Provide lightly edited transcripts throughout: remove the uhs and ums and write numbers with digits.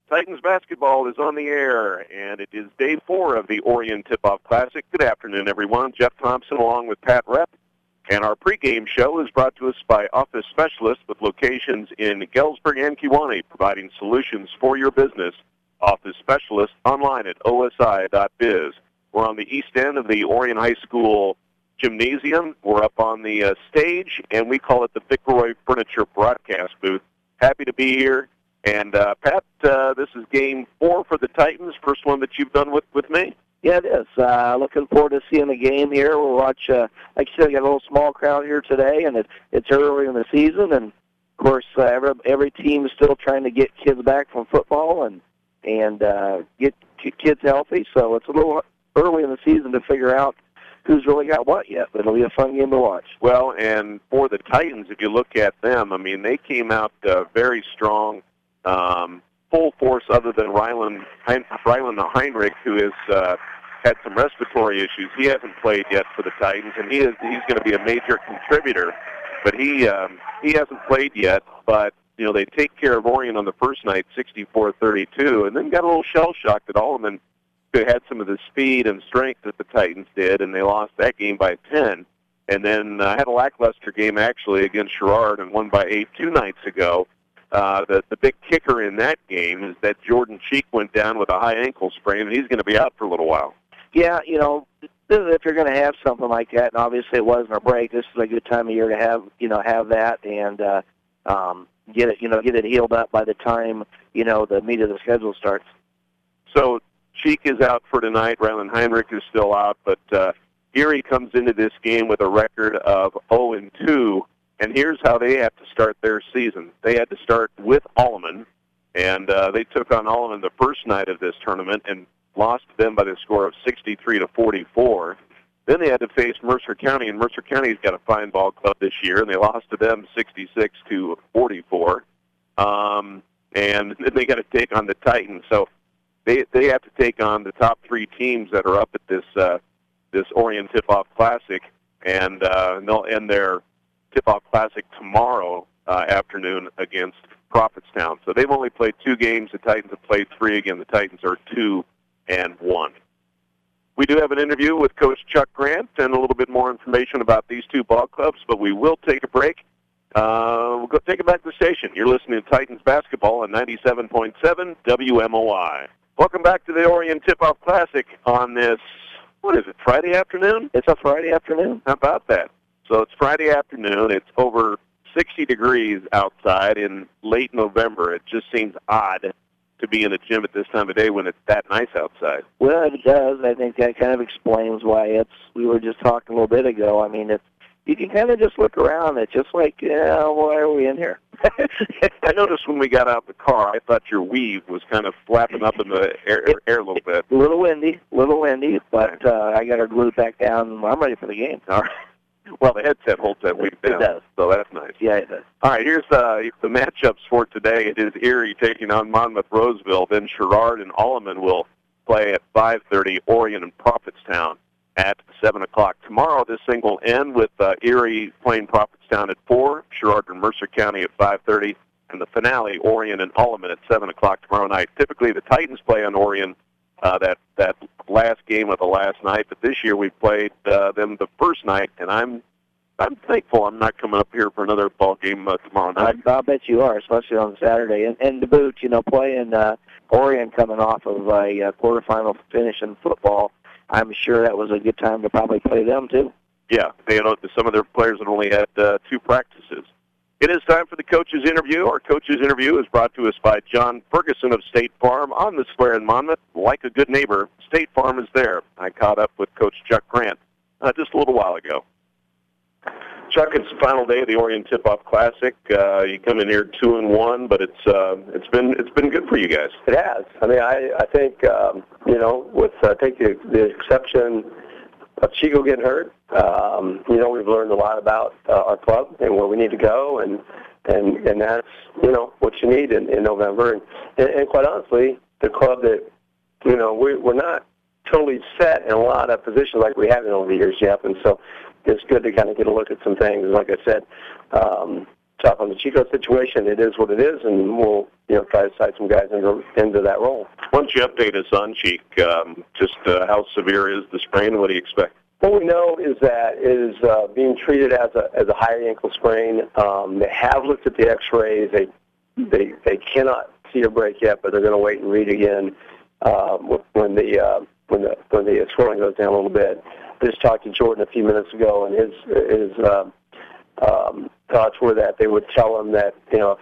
Titans basketball is on the air, and it is day 4 of the Orion Tip-Off Classic. Good afternoon, everyone. Jeff Thompson along with Pat Rep. And our pregame show is brought to us by Office Specialists with locations in Galesburg and Kewanee, providing solutions for your business. Office Specialists online at osi.biz. We're on the east end of the Orion High School gymnasium. We're up on the stage, and we call it the Fitzroy Furniture Broadcast Booth. Happy to be here. And, Pat, this is game 4 for the Titans, first one that you've done with me. Yeah, it is. Looking forward to seeing the game here. We'll watch, like you said, we got a little small crowd here today, and it's early in the season. And, of course, every team is still trying to get kids back from football and get kids healthy. So it's a little early in the season to figure out who's really got what yet. But it'll be a fun game to watch. Well, and for the Titans, if you look at them, I mean, they came out very strong. Full force other than Ryland Heinrich, who has had some respiratory issues. He hasn't played yet for the Titans, and he's going to be a major contributor. But he hasn't played yet. But you know, they take care of Orion on the first night, 64-32, and then got a little shell shocked that Alleman had some of the speed and strength that the Titans did, and they lost that game by 10. And then had a lackluster game actually against Sherrard and won by 8 2 nights ago. The big kicker in that game is that Jordan Cheek went down with a high ankle sprain, and he's going to be out for a little while. Yeah, you know, if you're going to have something like that, and obviously it wasn't a break, this is a good time of year to have that and get it healed up by the time the meat of the schedule starts. So Cheek is out for tonight. Ryland Heinrich is still out, but Erie comes into this game with a record of 0-2. And here's how they have to start their season. They had to start with Alleman, and they took on Alleman the first night of this tournament and lost to them by the score of 63-44. Then they had to face Mercer County, and Mercer County's got a fine ball club this year, and they lost to them 66-44. And then they got to take on the Titans. So they have to take on the top 3 teams that are up at this Orion Tip-Off Classic, and they'll end their Tip-Off Classic tomorrow afternoon against Prophetstown. So they've only played 2 games. The Titans have played 3. Again, the Titans are 2-1. We do have an interview with Coach Chuck Grant and a little bit more information about these 2 ball clubs, but we will take a break. We'll go take it back to the station. You're listening to Titans basketball on 97.7 WMOI. Welcome back to the Orion Tip-Off Classic on this, what is it, Friday afternoon? It's a Friday afternoon. How about that? So it's Friday afternoon. It's over 60 degrees outside in late November. It just seems odd to be in a gym at this time of day when it's that nice outside. Well, it does. I think that kind of explains why we were just talking a little bit ago. I mean, you can kind of just look around. It's just like, why are we in here? I noticed when we got out of the car, I thought your weave was kind of flapping up in the air a little bit. A little windy, but I got her glued back down. I'm ready for the game. All right. Well, the headset holds that weight down. It does. So that's nice. Yeah, it does. All right, here's the matchups for today. It is Erie taking on Monmouth Roseville. Then Sherrard and Alleman will play at 5:30, Orion and Prophetstown at 7 o'clock. Tomorrow, this thing will end with Erie playing Prophetstown at 4, Sherrard and Mercer County at 5:30, and the finale, Orion and Alleman at 7 o'clock tomorrow night. Typically, the Titans play on Orion that last game of the last night, but this year we played them the first night, and I'm thankful I'm not coming up here for another ball game tomorrow night. I'll bet you are, especially on Saturday. And to boot, playing Orion coming off of a quarterfinal finish in football, I'm sure that was a good time to probably play them too. Yeah, some of their players had only had 2 practices. It is time for the coach's interview. Our coach's interview is brought to us by John Ferguson of State Farm on the square in Monmouth. Like a good neighbor, State Farm is there. I caught up with Coach Chuck Grant just a little while ago. Chuck, it's the final day of the Orion Tip-Off Classic. You come in here 2-1, but it's been good for you guys. It has. I mean, I think with take the exception of Chico getting hurt. We've learned a lot about our club and where we need to go, and that's what you need in November. And quite honestly, the club that we're not totally set in a lot of positions like we have in over the years, Jeff. And so it's good to kind of get a look at some things. Like I said, tough on the Chico situation. It is what it is, and we'll try to cite some guys into that role. Why don't you update us on Cheek? Just how severe is the sprain? What do you expect? What we know is that it is being treated as a high ankle sprain. They have looked at the X-rays. They cannot see a break yet, but they're going to wait and read again when the swelling goes down a little bit. I just talked to Jordan a few minutes ago, and his thoughts were that they would tell him that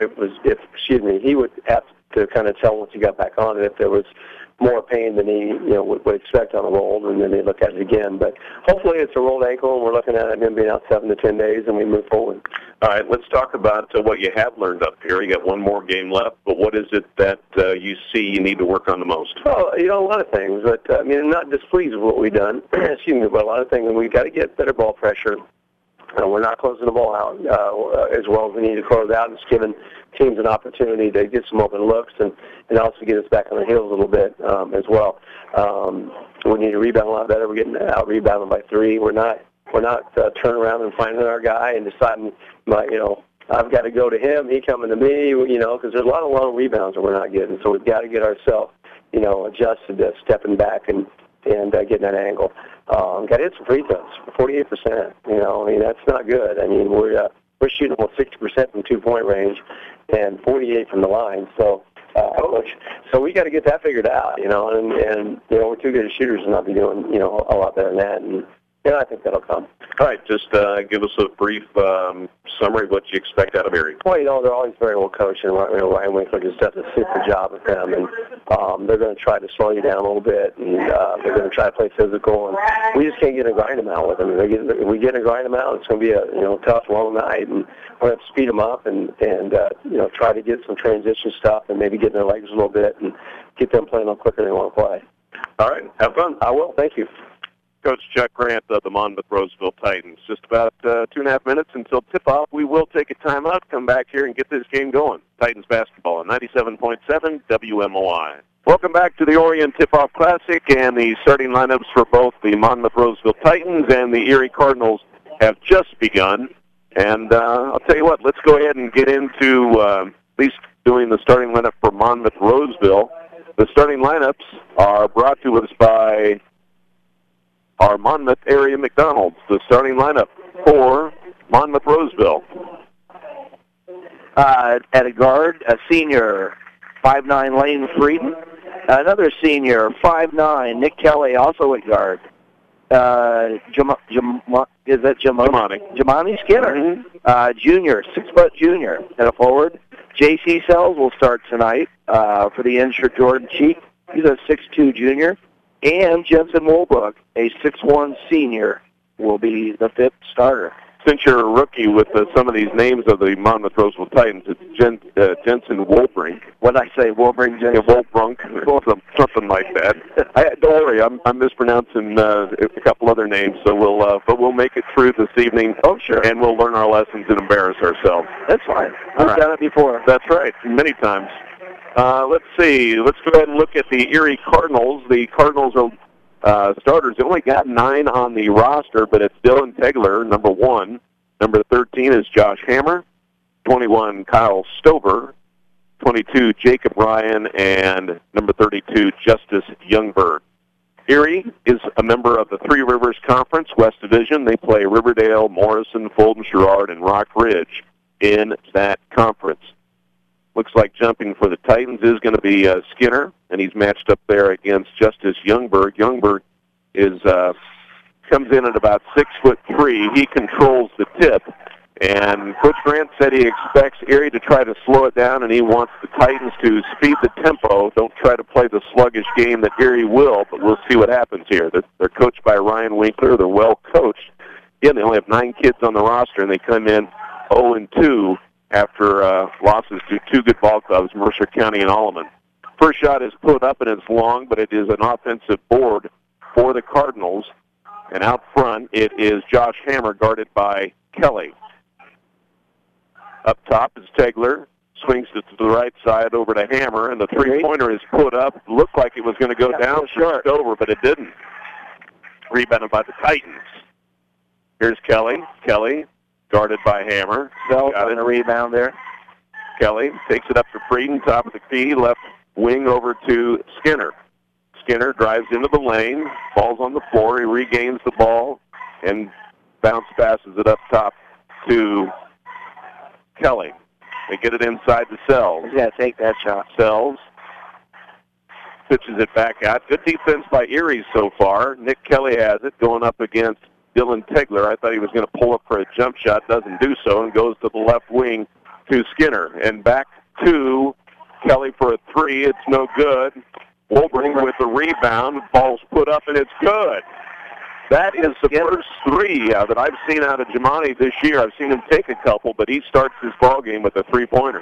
he would have to kind of tell him once he got back on it if there was more pain than he would expect on a roll, and then they look at it again. But hopefully it's a rolled ankle, and we're looking at him being out 7 to 10 days, and we move forward. All right, let's talk about what you have learned up here. You got one more game left, but what is it that you see you need to work on the most? Well, a lot of things, but I'm not displeased with what we've done. Excuse me, but a lot of things, and we've got to get better ball pressure. We're not closing the ball out as well as we need to close out. It's giving teams an opportunity to get some open looks and also get us back on the heels a little bit as well. We need to rebound a lot better. We're getting out-rebounded by 3. We're not turning around and finding our guy and deciding, I've got to go to him, he coming to me, because there's a lot of long rebounds that we're not getting. So we've got to get ourselves, adjusted to stepping back and getting that angle. Got to hit some free throws, 48%. That's not good. We're shooting almost 60% from 2-point range and 48 from the line. So we got to get that figured out. And we're too good as shooters to not be doing a lot better than that. And I think that'll come. All right, just give us a brief summary of what you expect out of Erie. Well, they're always very well coached, and Ryan Winkler just does a super job with them. And they're going to try to slow you down a little bit, and they're going to try to play physical. And we just can't get a grind them out with them. If we get a grind them out, it's going to be a tough, long night, and we're going to have to speed them up and try to get some transition stuff and maybe get in their legs a little bit and get them playing a little quicker than they want to play. All right, have fun. I will. Thank you. Coach Chuck Grant of the Monmouth-Roseville Titans. Just about 2.5 minutes until tip-off. We will take a timeout, come back here, and get this game going. Titans basketball on 97.7 WMOI. Welcome back to the Orion Tip-Off Classic, and the starting lineups for both the Monmouth-Roseville Titans and the Erie Cardinals have just begun. And I'll tell you what, let's go ahead and get into at least doing the starting lineup for Monmouth-Roseville. The starting lineups are brought to us by our Monmouth area McDonald's. The starting lineup for Monmouth-Roseville. At a guard, a senior, 5'9", Lane Frieden. Another senior, 5'9", Nick Kelly, also at guard. Is that Jamani Skinner. Mm-hmm. Junior, 6-foot junior. And a forward, J.C. Sells will start tonight for the injured Jordan Cheek. He's a 6'2" junior. And Jensen Wolbrook, a 6'1" senior, will be the 5th starter. Since you're a rookie with some of these names of the Monmouth-Roseville Titans, it's Jensen Wolbrink. What did I say, Wolbrink? Yeah, Wolbrunk, something like that. Don't worry, I'm mispronouncing a couple other names, so we'll make it through this evening. Oh, sure. And we'll learn our lessons and embarrass ourselves. That's fine. We've done it before. That's right, many times. Let's see. Let's go ahead and look at the Erie Cardinals. The Cardinals are starters. They only got 9 on the roster, but it's Dylan Tegler, number 1. Number 13 is Josh Hammer. 21, Kyle Stover. 22, Jacob Ryan. And number 32, Justice Youngberg. Erie is a member of the Three Rivers Conference West Division. They play Riverdale, Morrison, Fulton, Sherrard, and Rock Ridge in that conference. Looks like jumping for the Titans is going to be Skinner, and he's matched up there against Justice Youngberg. Youngberg comes in at about 6'3". He controls the tip, and Coach Grant said he expects Erie to try to slow it down, and he wants the Titans to speed the tempo. Don't try to play the sluggish game that Erie will, but we'll see what happens here. They're coached by Ryan Winkler. They're well coached. Again, they only have 9 kids on the roster, and they come in 0-2. After losses to 2 good ball clubs, Mercer County and Alleman. First shot is put up, and it's long, but it is an offensive board for the Cardinals. And out front, it is Josh Hammer, guarded by Kelly. Up top is Tegler. Swings it to the right side over to Hammer, and the three-pointer is put up. Looked like it was going to go down for Stover, but it didn't. Rebounded by the Titans. Here's Kelly. Kelly Guarded by Hammer. Sells on a rebound there. Kelly takes it up to Frieden, top of the key, left wing over to Skinner. Skinner drives into the lane, ball's on the floor, he regains the ball, and bounce passes it up top to Kelly. They get it inside the Sells. He's got to take that shot. Sells pitches it back out. Good defense by Erie so far. Nick Kelly has it going up against Dylan Tegler. I thought he was going to pull up for a jump shot, doesn't do so, and goes to the left wing to Skinner. And back to Kelly for a three. It's no good. Wolbrink with the rebound. Ball's put up, and it's good. That is the first three that I've seen out of Jamani this year. I've seen him take a couple, but he starts his ball game with a three-pointer.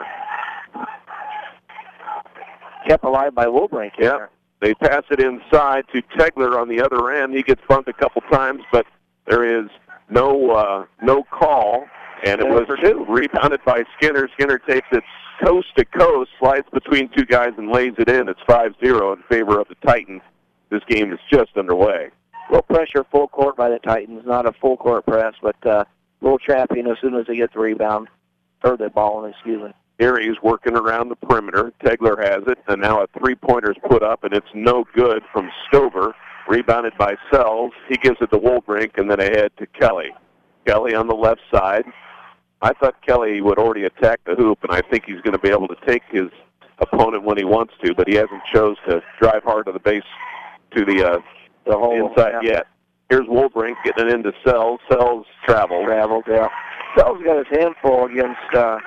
Kept alive by Wolbrink. Yeah. They pass it inside to Tegler on the other end. He gets bumped a couple times, but there is no call, and it was rebounded by Skinner. Skinner takes it coast to coast, slides between two guys, and lays it in. It's 5-0 in favor of the Titans. This game is just underway. Little pressure full court by the Titans, not a full court press, but a little trapping as soon as they get the rebound, or the ball, excuse me. Erie's working around the perimeter. Tegler has it, and now a three-pointer's put up, and it's no good from Stover. Rebounded by Sells. He gives it to Wolbrink, and then ahead to Kelly. Kelly on the left side. I thought Kelly would already attack the hoop, and I think he's going to be able to take his opponent when he wants to, but he hasn't chose to drive hard to the base to the whole inside yet. Here's Wolbrink getting it into Sells. Sells traveled, yeah. Sells got his hand full against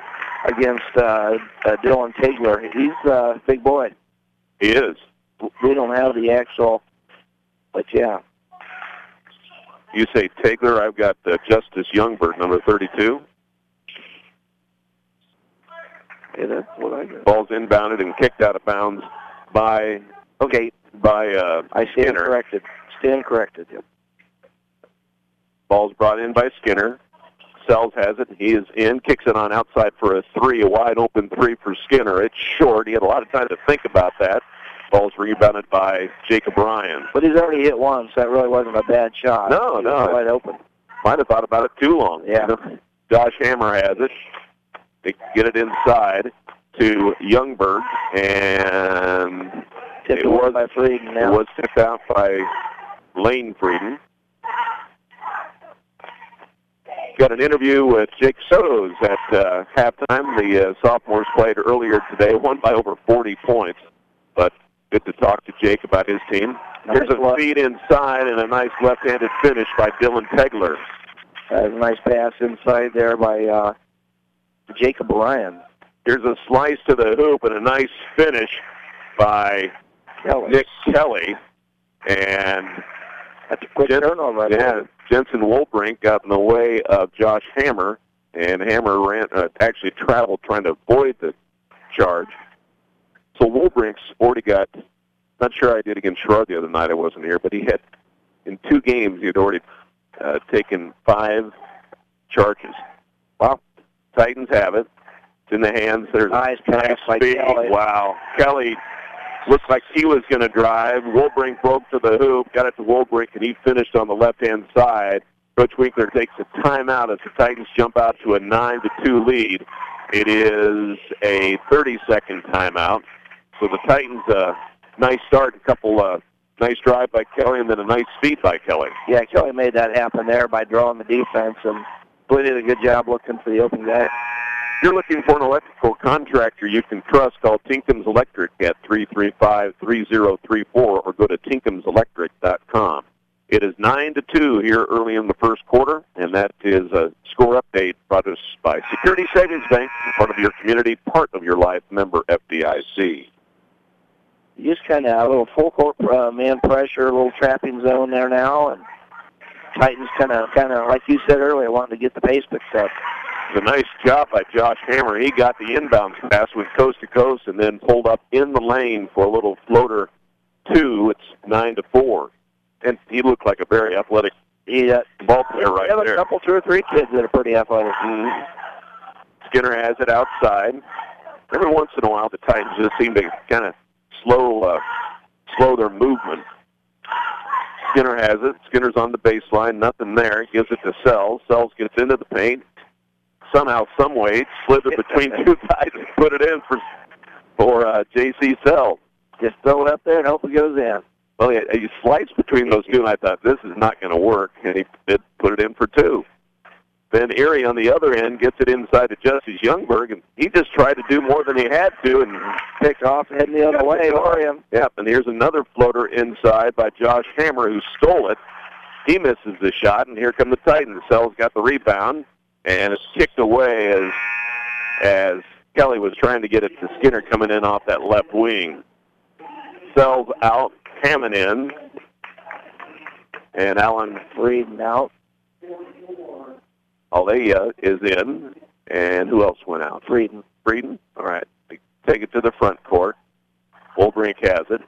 Dylan Tegler. He's a big boy. He is. We don't have the actual, but yeah. You say Tegler, I've got Justice Youngberg, number 32. Okay, that's what I got. Ball's inbounded and kicked out of bounds by I stand corrected. Yep. Ball's brought in by Skinner. Sells has it. He is in, kicks it on outside for a three, a wide-open three for Skinner. It's short. He had a lot of time to think about that. Ball's rebounded by Jacob Ryan. But he's already hit one, so that really wasn't a bad shot. No. Wide open. Might have thought about it too long. Yeah. Josh Hammer has it. They get it inside to Youngberg, and it was by Frieden now. It was tipped out by Lane Frieden. Got an interview with Jake Sotos at halftime. The sophomores played earlier today, won by over 40 points. But good to talk to Jake about his team. Here's a feed inside and a nice left-handed finish by Dylan Tegler. A nice pass inside there by Jacob Ryan. Here's a slice to the hoop and a nice finish by Nick Kelly. And that's a quick turnover. Yeah, Jensen Wolbrink got in the way of Josh Hammer, and Hammer actually traveled trying to avoid the charge. So Wolbrink's already got, not sure I did against Sherrod the other night, I wasn't here, but he had, in 2 games, he had already taken 5 charges. Well, Titans have it. It's in the hands. There's nice pass by Kelly. Wow. Kelly looked like he was going to drive. Wolbrink broke to the hoop, got it to Wolbrink, and he finished on the left-hand side. Coach Winkler takes a timeout as the Titans jump out to a 9-2 lead. It is a 30-second timeout. So the Titans, nice start, a couple nice drive by Kelly, and then a nice feed by Kelly. Yeah, Kelly made that happen there by drawing the defense, and really did a good job looking for the open guy. If you're looking for an electrical contractor you can trust, call Tinkham's Electric at 335-3034 or go to tinkamselectric.com. It is 9-2 here early in the first quarter, and that is a score update brought to us by Security Savings Bank, part of your community, part of your life, member FDIC. Just kind of a little full court man pressure, a little trapping zone there now, and Titans kind of like you said earlier, wanting to get the pace picked up. It's a nice job by Josh Hammer. He got the inbounds pass, went coast to coast, and then pulled up in the lane for a little floater 2. It's 9-4. And he looked like a very athletic ball player right there. A couple, 2 or 3 kids that are pretty athletic. Mm-hmm. Skinner has it outside. Every once in a while, the Titans just seem to kind of slow their movement. Skinner has it. Skinner's on the baseline. Nothing there. Gives it to Sells. Sells gets into the paint. somehow, some way, slithered between two guys and put it in for J.C. Sells. Just throw it up there and hope it goes in. Well, he sliced between those two, and I thought, this is not going to work, and he did put it in for two. Then Erie on the other end gets it inside to Justice Youngberg, and he just tried to do more than he had to and picked off heading the other way for him. Yep, and here's another floater inside by Josh Hammer, who stole it. He misses the shot, and here come the Titans. Sells got the rebound, and it's kicked away as Kelly was trying to get it to Skinner coming in off that left wing. Sells out, Hammond in, and Alan Frieden out. Alea is in, and who else went out? Frieden. Frieden? All right. They take it to the front court. Wolbrink has it.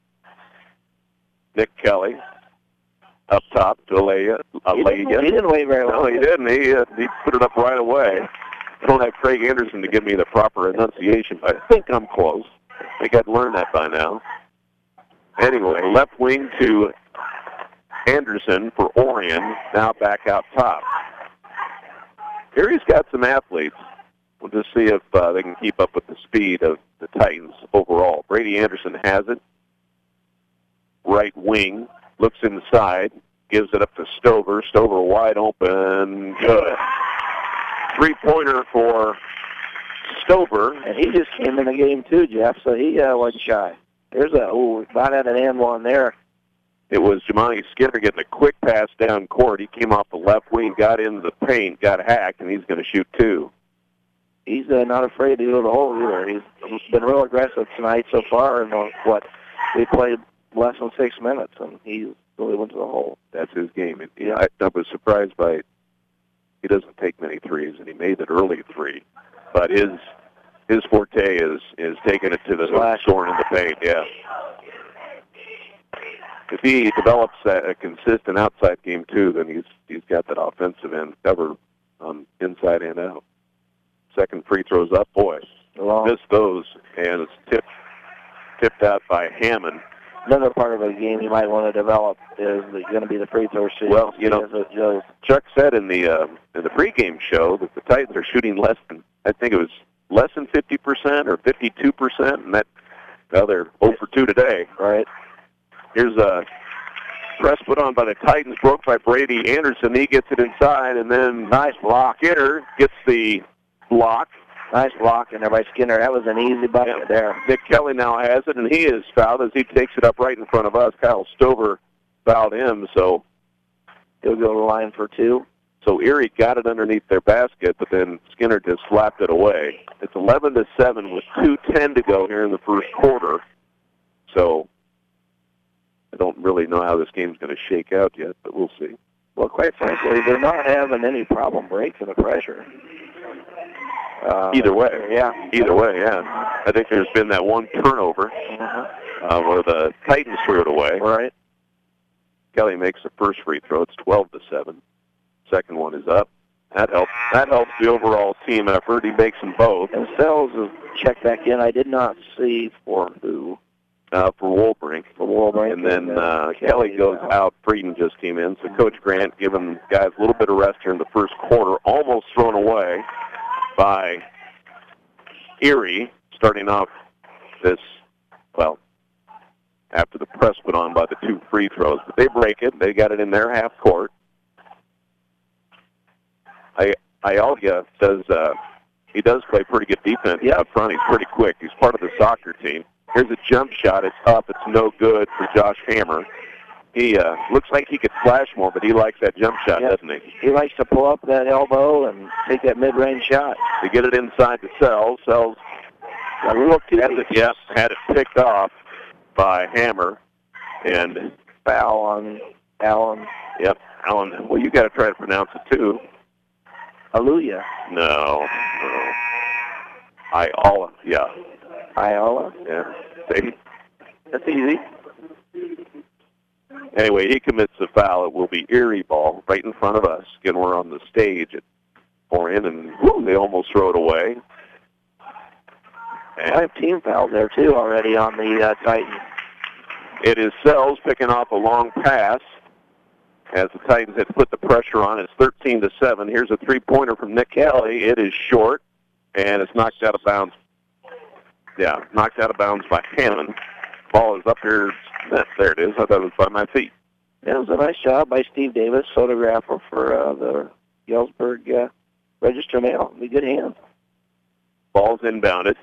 Nick Kelly up top to Alea. He didn't wait very long. No, he didn't. He put it up right away. I don't have Craig Anderson to give me the proper enunciation, but I think I'm close. I think I'd learned that by now. Anyway, left wing to Anderson for Orion, now back out top. Erie's got some athletes. We'll just see if they can keep up with the speed of the Titans overall. Brady Anderson has it. Right wing, looks inside, gives it up to Stover. Stover wide open, good. Three-pointer for Stover. And he just came in the game too, Jeff, so he wasn't shy. There's about at an and one there. It was Jemani Skinner getting a quick pass down court. He came off the left wing, got into the paint, got hacked, and he's going to shoot two. He's not afraid to go to the hole either. He's been real aggressive tonight so far. And we played less than 6 minutes, and he really went to the hole. That's his game. I was surprised by he doesn't take many threes, and he made an early three. But his forte is taking it to the hoop, scoring in the paint. Yeah. If he develops a consistent outside game too, then he's got that offensive end covered inside and out. Second free throws up, boy, missed those, and it's tipped out by Hammond. Another part of the game you might want to develop is going to be the free throw shooting. Well, Chuck said in the pregame show that the Titans are shooting less than 50% or 52%, and they're 0 for 2 today. Right. Here's a press put on by the Titans, broke by Brady Anderson. He gets it inside, and then nice block. Skinner gets the block. Nice block in there by Skinner. That was an easy bucket there. Nick Kelly now has it, and he is fouled as he takes it up right in front of us. Kyle Stover fouled him, so he'll go to the line for two. So Erie got it underneath their basket, but then Skinner just slapped it away. It's 11-7 with 2:10 to go here in the first quarter. So I don't really know how this game's going to shake out yet, but we'll see. Well, quite frankly, they're not having any problem breaking the pressure. Either way, yeah. I think there's been that one turnover where the Titans threw it away. Right. Kelly makes the first free throw. It's 12-7. Second one is up. That helps the overall team effort. He makes them both. And Sells has checked back in. I did not see for who. For Wolbrink. And then Kelly goes out. Frieden just came in. So Coach Grant giving guys a little bit of rest here in the first quarter. Almost thrown away by Erie, starting off this, after the press put on by the two free throws. But they break it. They got it in their half court. Ayala says he does play pretty good defense up front. He's pretty quick. He's part of the soccer team. Here's a jump shot. It's up. It's no good for Josh Hammer. He looks like he could flash more, but he likes that jump shot, doesn't he? He likes to pull up that elbow and take that mid-range shot. To get it inside to Sells. Sells got a little too had it picked off by Hammer. And foul on Allen. Yep, Allen. Well, you got to try to pronounce it, too. Aluya. No. Ayala. Yeah. Ayala? Yeah. See? That's easy. Anyway, he commits the foul. It will be Erie ball right in front of us. Again, we're on the stage at Orion, and they almost throw it away. And I have team fouls there, too, already on the Titans. It is Sells picking off a long pass as the Titans had put the pressure on. It's 13-7. Here's a three-pointer from Nick Kelly. It is short, and it's knocked out of bounds. Yeah, knocked out of bounds by Hammond. Ball is up here. There it is. I thought it was by my feet. It was a nice job by Steve Davis, photographer for the Galesburg Register Mail. Be good hands. Ball's inbounded.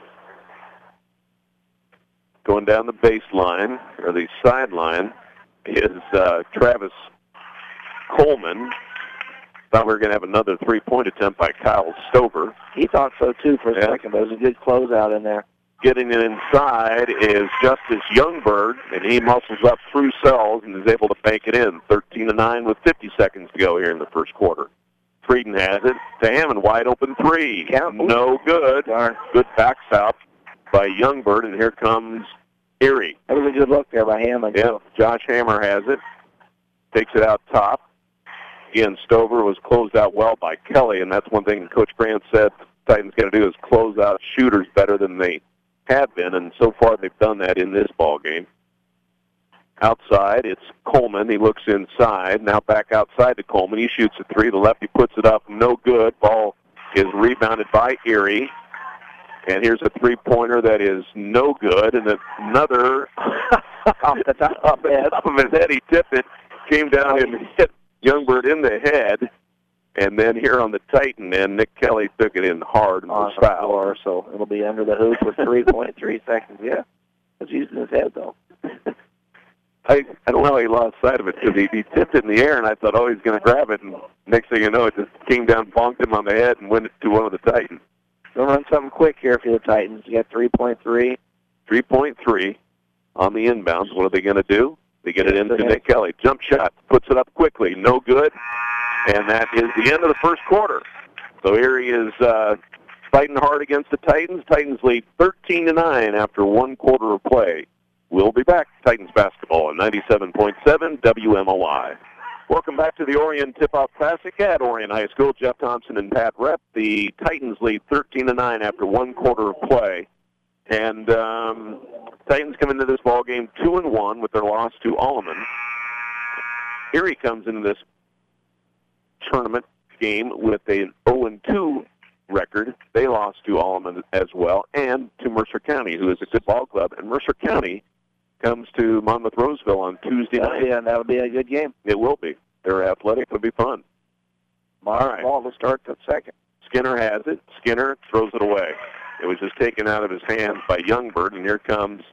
Going down the baseline, or the sideline, is Travis Coleman. Thought we were going to have another three-point attempt by Kyle Stover. He thought so, too, for a second, but it was a good closeout in there. Getting it inside is Justice Youngberg, and he muscles up through cells and is able to bank it in. 13-9 with 50 seconds to go here in the first quarter. Frieden has it to Hammond, wide open three. No good. Darn. Good backs out by Youngberg, and here comes Erie. That was a good look there by Hammond. Yeah, Josh Hammer has it. Takes it out top. Again, Stover was closed out well by Kelly, and that's one thing Coach Grant said the Titans got to do is close out shooters better than they have been, and so far they've done that in this ball game. Outside, it's Coleman. He looks inside. Now back outside to Coleman. He shoots a three. The lefty puts it up. No good. Ball is rebounded by Erie. And here's a three-pointer that is no good. And another off the top of his head. He tipped it. Came down and hit Youngberg in the head. And then here on the Titan end, Nick Kelly took it in hard and was fouled. So it'll be under the hoop with 3.3 seconds. Yeah. He's using his head, though. I don't know how he lost sight of it because he tipped it in the air, and I thought, oh, he's going to grab it. And next thing you know, it just came down, bonked him on the head, and went to one of the Titans. They'll run something quick here for the Titans. You got 3.3. 3.3 on the inbounds. What are they going to do? They get it into Nick Kelly. Jump shot. Puts it up quickly. No good. And that is the end of the first quarter. So Erie is fighting hard against the Titans. Titans lead 13-9 after one quarter of play. We'll be back. Titans basketball on 97.7 WMOI. Welcome back to the Orion Tip-Off Classic at Orion High School. Jeff Thompson and Pat Rep. The Titans lead 13-9 after one quarter of play. And Titans come into this ball game 2-1 with their loss to Alleman. Erie comes into this tournament game with an 0-2 record. They lost to Alleman as well, and to Mercer County, who is a good ball club. And Mercer County comes to Monmouth Roseville on Tuesday night. Yeah, that'll be a good game. It will be. They're athletic. It'll be fun. All right. Ball to start the second. Skinner has it. Skinner throws it away. It was just taken out of his hands by Youngberg, and here comes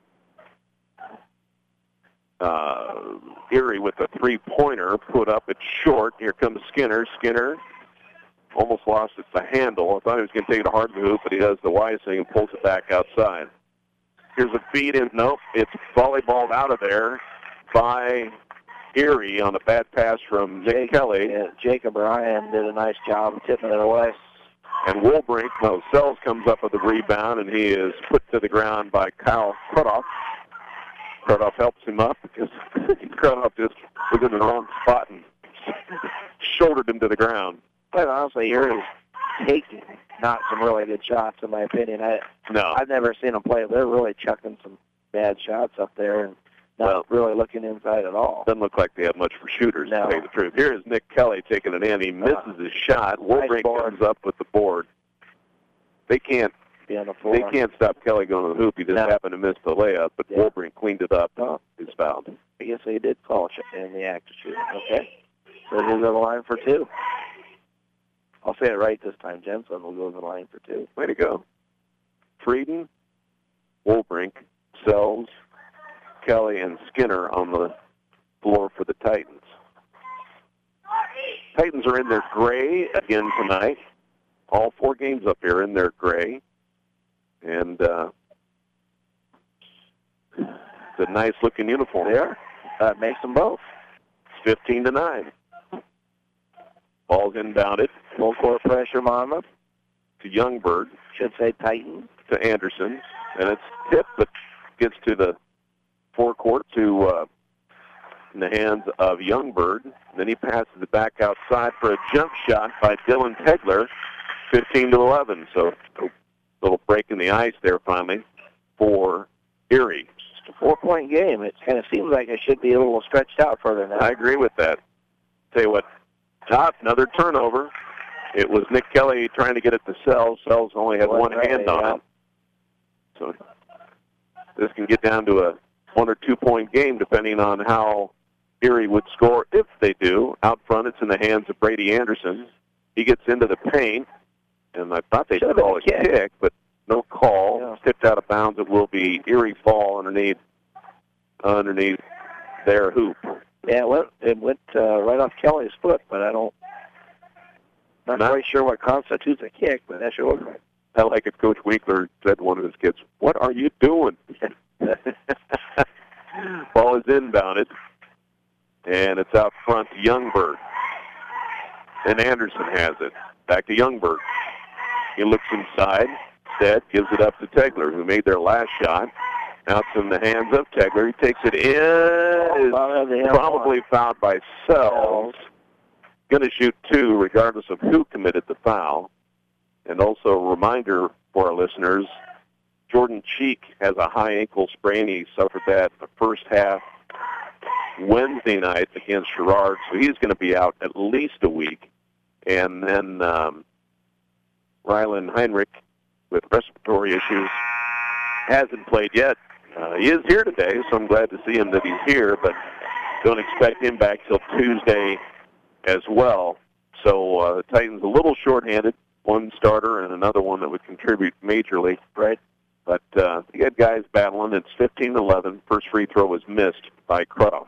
Erie with a three-pointer put up. It's short. Here comes Skinner. Skinner almost lost it the handle. I thought he was going to take it a hard move, but he does the wise thing and pulls it back outside. Here's a feed in. Nope, it's volleyballed out of there by Erie on a bad pass from Nick Kelly. Yeah, Jacob Ryan did a nice job of tipping it away. And Sells comes up with the rebound, and he is put to the ground by Kyle Krutoff. Krutoff helps him up because Krutoff just was in the wrong spot and shouldered him to the ground. Quite honestly, Erie's taking not some really good shots, in my opinion. I've never seen them play. They're really chucking some bad shots up there and not really looking inside at all. Doesn't look like they have much for shooters, to tell you the truth. Here is Nick Kelly taking it in. He misses his shot. Wolbrink comes up with the board. They can't stop Kelly going to the hoop. He just happened to miss the layup, but Wolbrink cleaned it up. He's fouled. I guess they did call in the act of shooting. Okay. So he'll go to the line for two. I'll say it right this time. Jensen will go to the line for two. Way to go. Frieden, Wolbrink, Sells, Kelly, and Skinner on the floor for the Titans. Titans are in their gray again tonight. All four games up here in their gray. And it's a nice-looking uniform there. That makes them both. 15-9. Ball's inbounded. Full court pressure, Monmouth. To Youngberg. Should say Titans. To Anderson. And it's tipped, but gets to the forecourt to in the hands of Youngberg. Then he passes it back outside for a jump shot by Dylan Tegler. 15-11. So a little break in the ice there finally for Erie. Just a 4-point game. It kind of seems like it should be a little stretched out further now. I agree with that. Tell you what, another turnover. It was Nick Kelly trying to get it to Sells. Sells only had one hand on it. So this can get down to a 1 or 2 point game depending on how Erie would score if they do. Out front, it's in the hands of Brady Anderson. He gets into the paint, and I thought they'd call a kick, but no call. Yeah. Tipped out of bounds. It will be Erie ball underneath their hoop. Yeah, it went right off Kelly's foot, but not quite sure what constitutes a kick, but that should look right. I like it. Coach Winkler said to one of his kids, "What are you doing?" Ball is inbounded, and it's out front to Youngberg. And Anderson has it. Back to Youngberg. He looks inside. Instead, gives it up to Tegler, who made their last shot. Now it's in the hands of Tegler. He takes it in. Is probably fouled by Sells. Going to shoot 2, regardless of who committed the foul. And also a reminder for our listeners, Jordan Cheek has a high ankle sprain. He suffered that in the first half Wednesday night against Sherrard, so he's going to be out at least a week. And then Rylan Heinrich, with respiratory issues, hasn't played yet. He is here today, so I'm glad to see him that he's here, but don't expect him back till Tuesday as well. So the Titans a little shorthanded, one starter and another one that would contribute majorly. Right. But you got guys battling. It's 15-11. First free throw was missed by Crudoff.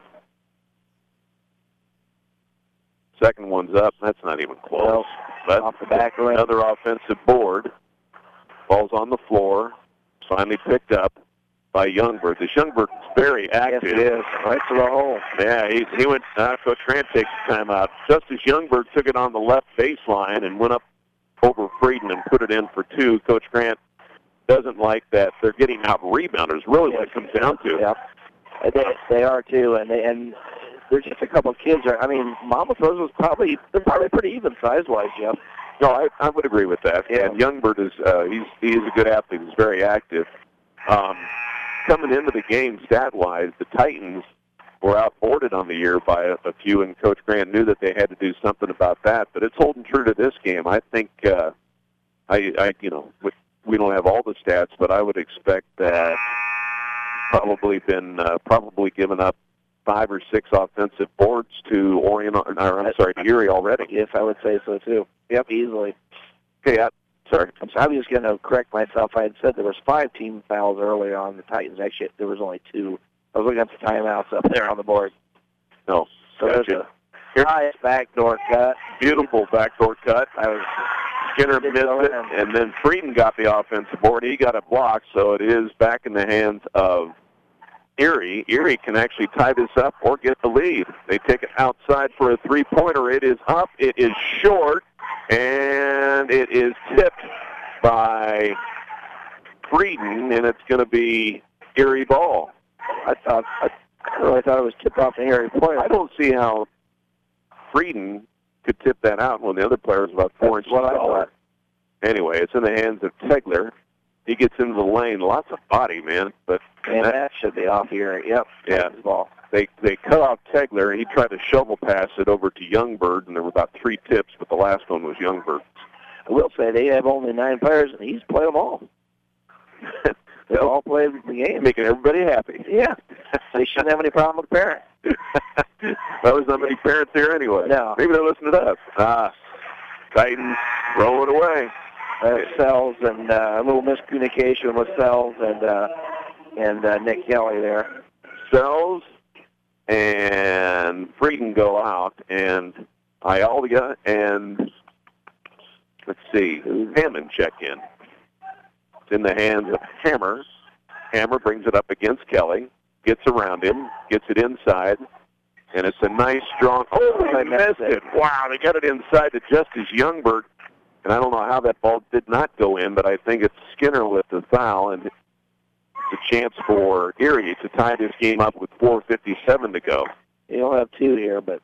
Second one's up. That's not even close. But off the back rim. Another offensive board. Ball's on the floor. Finally picked up by Youngberg. This Youngberg is very active. Yes, it is. Right to the hole. Yeah, he went. Coach Grant takes the timeout. Justice Youngberg took it on the left baseline and went up over Frieden and put it in for 2. Coach Grant doesn't like that. They're getting out-rebounders, really what it comes down to. Yeah, they are too, and there's just a couple of kids. I mean, Monmouth's was probably pretty even size-wise, Jeff. No, I would agree with that. Yeah. And Youngberg is he's a good athlete. He's very active. Coming into the game, stat-wise, the Titans were outboarded on the year by a few, and Coach Grant knew that they had to do something about that. But it's holding true to this game. I think we don't have all the stats, but I would expect that probably given up 5 or 6 offensive boards to Erie already. Yes, I would say so too. Yep, easily. Okay, sorry. I was going to correct myself. I had said there was 5 team fouls earlier on the Titans. Actually, there was only 2. I was looking at the timeouts up there on the board. No, so gotcha. There's a nice backdoor cut. Beautiful backdoor cut. Skinner missed it, and then Frieden got the offensive board. He got a block, so it is back in the hands of Erie. Erie can actually tie this up or get the lead. They take it outside for a 3-pointer. It is up. It is short, and it is tipped by Frieden, and it's going to be Erie ball. I really thought it was tipped off the Erie point. I don't see how Frieden could tip that out when the other player is about 4 inches taller. Anyway, it's in the hands of Tegler. He gets into the lane. Lots of body, man. And that should be off here. Yep. Yeah. Ball. They cut off Tegler. He tried to shovel pass it over to Youngberg, and there were about 3 tips, but the last one was Youngberg. I will say they have only 9 players, and he's played them all. They all played the game. Making everybody happy. Yeah. They shouldn't have any problem with the parents. Well, there's not many parents here anyway. No. Maybe they're listening to us. Titans rolling away. Sells and a little miscommunication with Sells and Nick Kelly there. Sells and Frieden go out, and Ialdia and, let's see, Hammond check in. It's in the hands of Hammer. Hammer brings it up against Kelly, gets around him, gets it inside, and it's a nice, strong... Oh, they missed it. Wow, they got it inside to Justice Youngberg. And I don't know how that ball did not go in, but I think it's Skinner with the foul, and it's a chance for Erie to tie this game up with 4:57 to go. You'll have 2 here, but...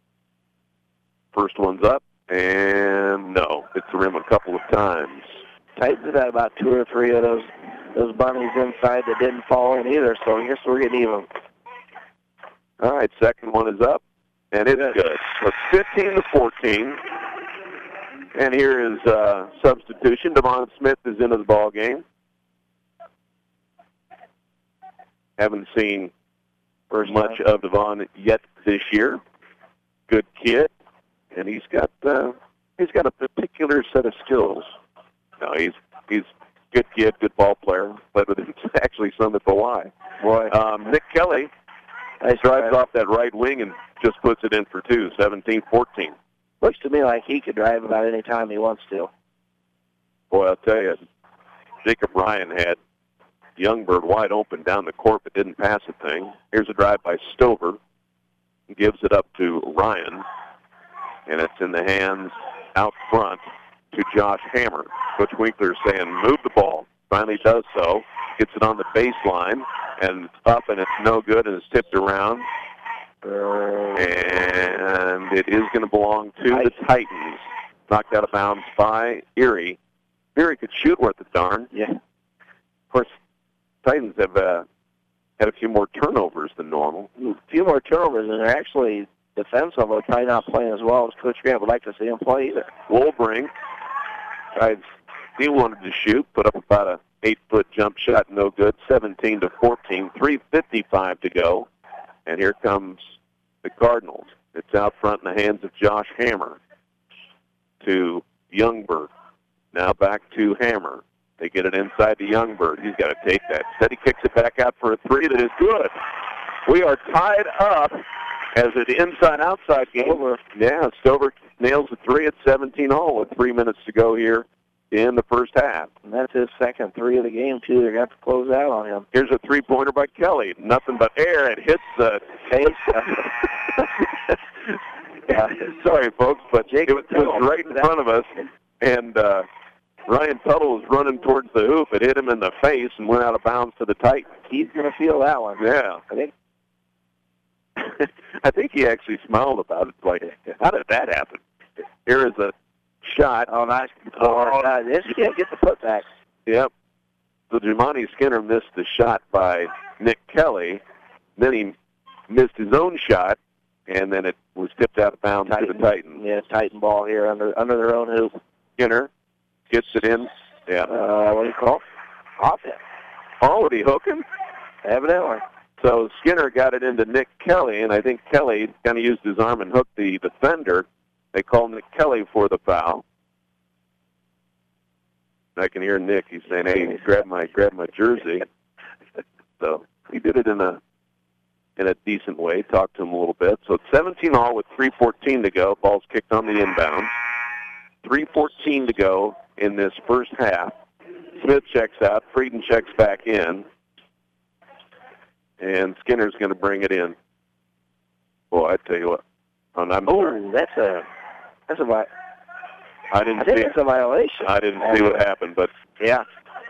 First one's up, and no, hits the rim a couple of times. Titans have had about 2 or 3 of those bunnies inside that didn't fall in either, so I guess we're getting even. All right, second one is up, And it's good. So it's 15-14. And here is substitution. Devon Smith is into the ball game. Haven't seen very much of Devon yet this year. Good kid, and he's got a particular set of skills. No, he's a good kid, good ball player. Played with him actually some at the Y. Boy, Nick Kelly drives off that right wing and just puts it in for two. 17-14. Looks to me like he could drive about any time he wants to. Boy, I'll tell you, Jacob Ryan had Youngberg wide open down the court, but didn't pass a thing. Here's a drive by Stover. He gives it up to Ryan, and it's in the hands out front to Josh Hammer. Coach Winkler saying, move the ball. Finally does so. Gets it on the baseline, and it's up, and it's no good, and it's tipped around. And it is going to belong to the Titans. Knocked out of bounds by Erie. Erie could shoot worth a darn. Yeah. Of course, Titans have had a few more turnovers than normal. A few more turnovers, and they're actually defensively probably not playing as well as Coach Grant would like to see him play either. Wolbring, he wanted to shoot, put up about a 8-foot jump shot, no good. 17-14, 3:55 to go. And here comes the Cardinals. It's out front in the hands of Josh Hammer to Youngberg. Now back to Hammer. They get it inside to Youngberg. He's got to take that. Instead, he kicks it back out for a three that is good. We are tied up as an inside-outside game. Yeah, Stover nails the three at 17-all with 3 minutes to go here in the first half. And that's his second three of the game, too. They're going to have to close out on him. Here's a three-pointer by Kelly. Nothing but air. It hits the face. Sorry, folks, but it was right in front of us. And Ryan Tuttle was running towards the hoop. It hit him in the face and went out of bounds to the Titans. He's going to feel that one. Yeah. I think he actually smiled about it. Like, how did that happen? Here is a shot. Oh, nice. Oh, this can't get the putback. Yep. So Jimani Skinner missed the shot by Nick Kelly. Then he missed his own shot, and then it was tipped out of bounds to the Titans. Yeah, Titan ball here under their own hoop. Skinner gets it in. Yeah. What do you call it? Offense. Oh, did he hook him? Evidently. So Skinner got it into Nick Kelly, and I think Kelly kind of used his arm and hooked the defender. They called Nick Kelly for the foul. I can hear Nick. He's saying, "Hey, grab my jersey." So he did it in a decent way. Talked to him a little bit. So it's 17-all with 3:14 to go. Ball's kicked on the inbound. 3:14 to go in this first half. Smith checks out. Frieden checks back in. And Skinner's going to bring it in. Boy, I tell you what. That's a I think it's a violation. I didn't see what happened, but yeah.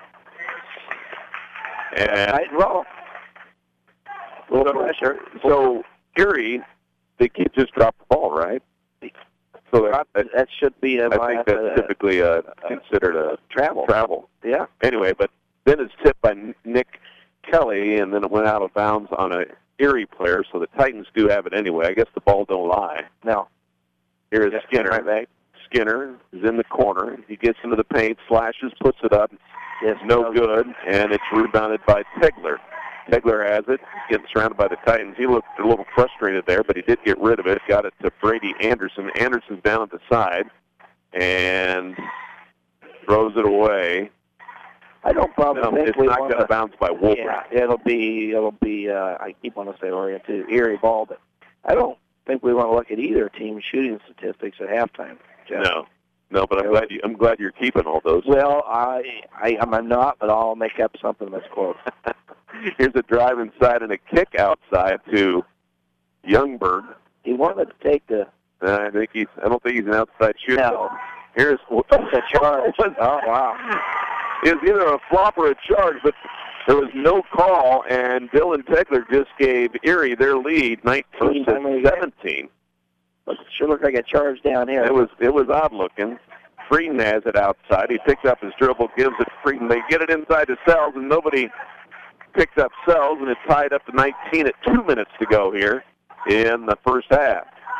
And well, a little pressure. So Erie, they can't just drop the ball, right? So that should be a. I think that's typically considered a travel. Yeah. Anyway, but then it's tipped by Nick Kelly, and then it went out of bounds on a Erie player. So the Titans do have it anyway. I guess the ball don't lie. No. Here is Skinner. Right back. Skinner is in the corner. He gets into the paint, slashes, puts it up. It's no good, and it's rebounded by Tegler. Tegler has it, getting surrounded by the Titans. He looked a little frustrated there, but he did get rid of it. Got it to Brady Anderson. Anderson's down at the side and throws it away. I don't probably think it's not going to bounce by Wolford. Yeah, it'll be. I keep wanting to say Orient too, Erie ball, but I don't think we want to look at either team's shooting statistics at halftime. Jeff. No, but I'm glad you're keeping all those. Well, I'm not, but I'll make up something that's close. Here's a drive inside and a kick outside to Youngberg. He wanted to take the. I don't think he's an outside shooter. No. Here's the charge. Oh wow. It was either a flop or a charge, but there was no call, and Dylan Tegler just gave Erie their lead, 19-17. It sure looked like a charge down here. It was odd looking. Frieden has it outside. He picks up his dribble, gives it to Frieden. They get it inside to Sells, and nobody picks up Sells, and it's tied up to 19 at 2 minutes to go here in the first half.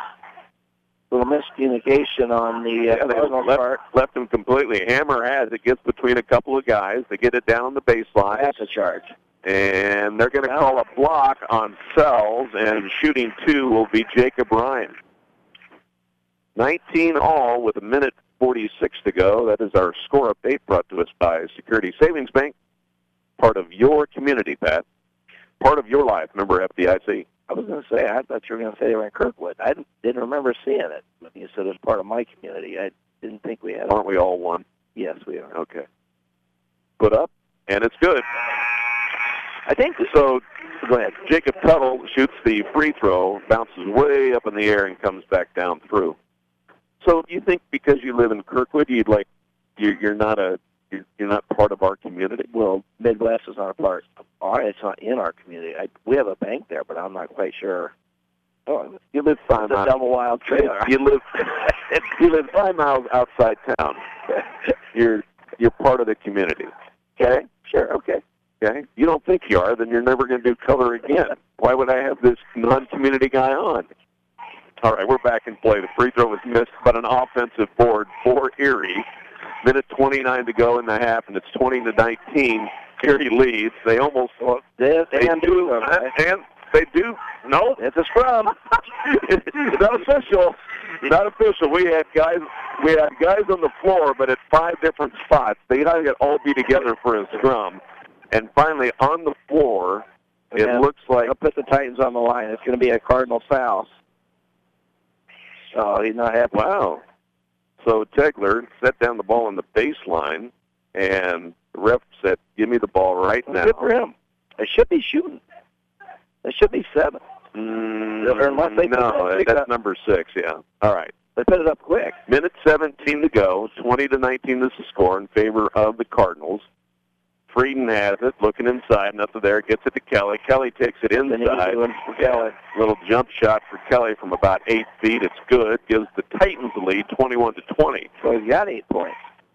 little miscommunication on the Cardinals' part. Left him completely. Hammer has it, gets between a couple of guys. They get it down the baseline. That's a charge. And they're going to call a block on Sells, and shooting 2 will be Jacob Ryan. 19 all with 1:46 to go. That is our score update brought to us by Security Savings Bank. Part of your community, Pat. Part of your life. Remember FDIC. I was going to say, I thought you were going to say they were in Kirkwood. I didn't remember seeing it. You said it was part of my community. I didn't think we had it. Aren't we all one? Yes, we are. Okay. Put up, and it's good. I think so. Go ahead. Jacob Tuttle shoots the free throw, bounces way up in the air, and comes back down through. So you think because you live in Kirkwood, you're not part of our community? Well, Midwest is not a part. It's not in our community. We have a bank there, but I'm not quite sure. Oh, you live 5 miles. It's a double wild trailer. You live 5 miles outside town. You're part of the community. Okay. Sure. Okay. Okay. You don't think you are, then you're never going to do color again. Why would I have this non-community guy on? All right, we're back in play. The free throw was missed, but an offensive board for Erie. 1:29 to go in the half, and it's 20-19. Erie leads. They almost they do. No, it's a scrum. It's not official. Not official. We had guys on the floor, but at 5 different spots. They had to all be together for a scrum. And finally, on the floor, it looks like they'll put the Titans on the line. It's going to be a Cardinal foul. So he's not happy. Wow. So Tegler set down the ball on the baseline, and the ref said, "Give me the ball right now." Good for him. They should be shooting. They should be 7. That's number 6, yeah. All right. They put it up quick. 1:17 to go. 20-19 is the score in favor of the Cardinals. Frieden has it, looking inside, nothing there, gets it to Kelly. Kelly takes it inside. Little jump shot for Kelly from about 8 feet. It's good. Gives the Titans the lead, 21-20. So he's got 8 points.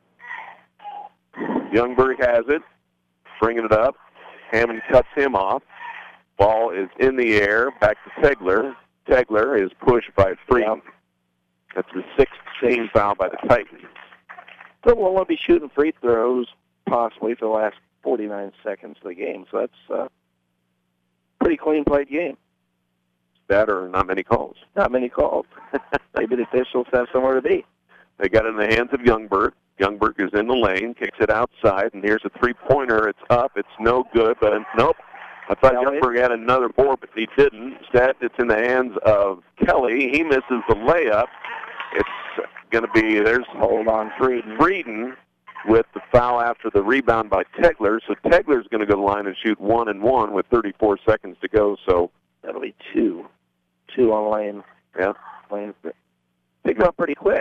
Youngberg has it, bringing it up. Hammond cuts him off. Ball is in the air, back to Tegler. Tegler is pushed by Frieden. That's the 6th team foul by the Titans. So we'll be shooting free throws possibly for the last 49 seconds of the game. So that's a pretty clean played game. That or not many calls? Not many calls. Maybe the officials have somewhere to be. They got it in the hands of Youngberg. Youngberg is in the lane, kicks it outside, and here's a three-pointer. It's up. It's no good, but nope. I thought Youngberg had another board, but he didn't. Instead, it's in the hands of Kelly. He misses the layup. It's going to be, hold on, Frieden with the foul after the rebound by Tegler. So Tegler's going to go to the line and shoot 1-and-1 with 34 seconds to go. So that'll be 2. 2 on lane. Yeah. Lane picked up pretty quick.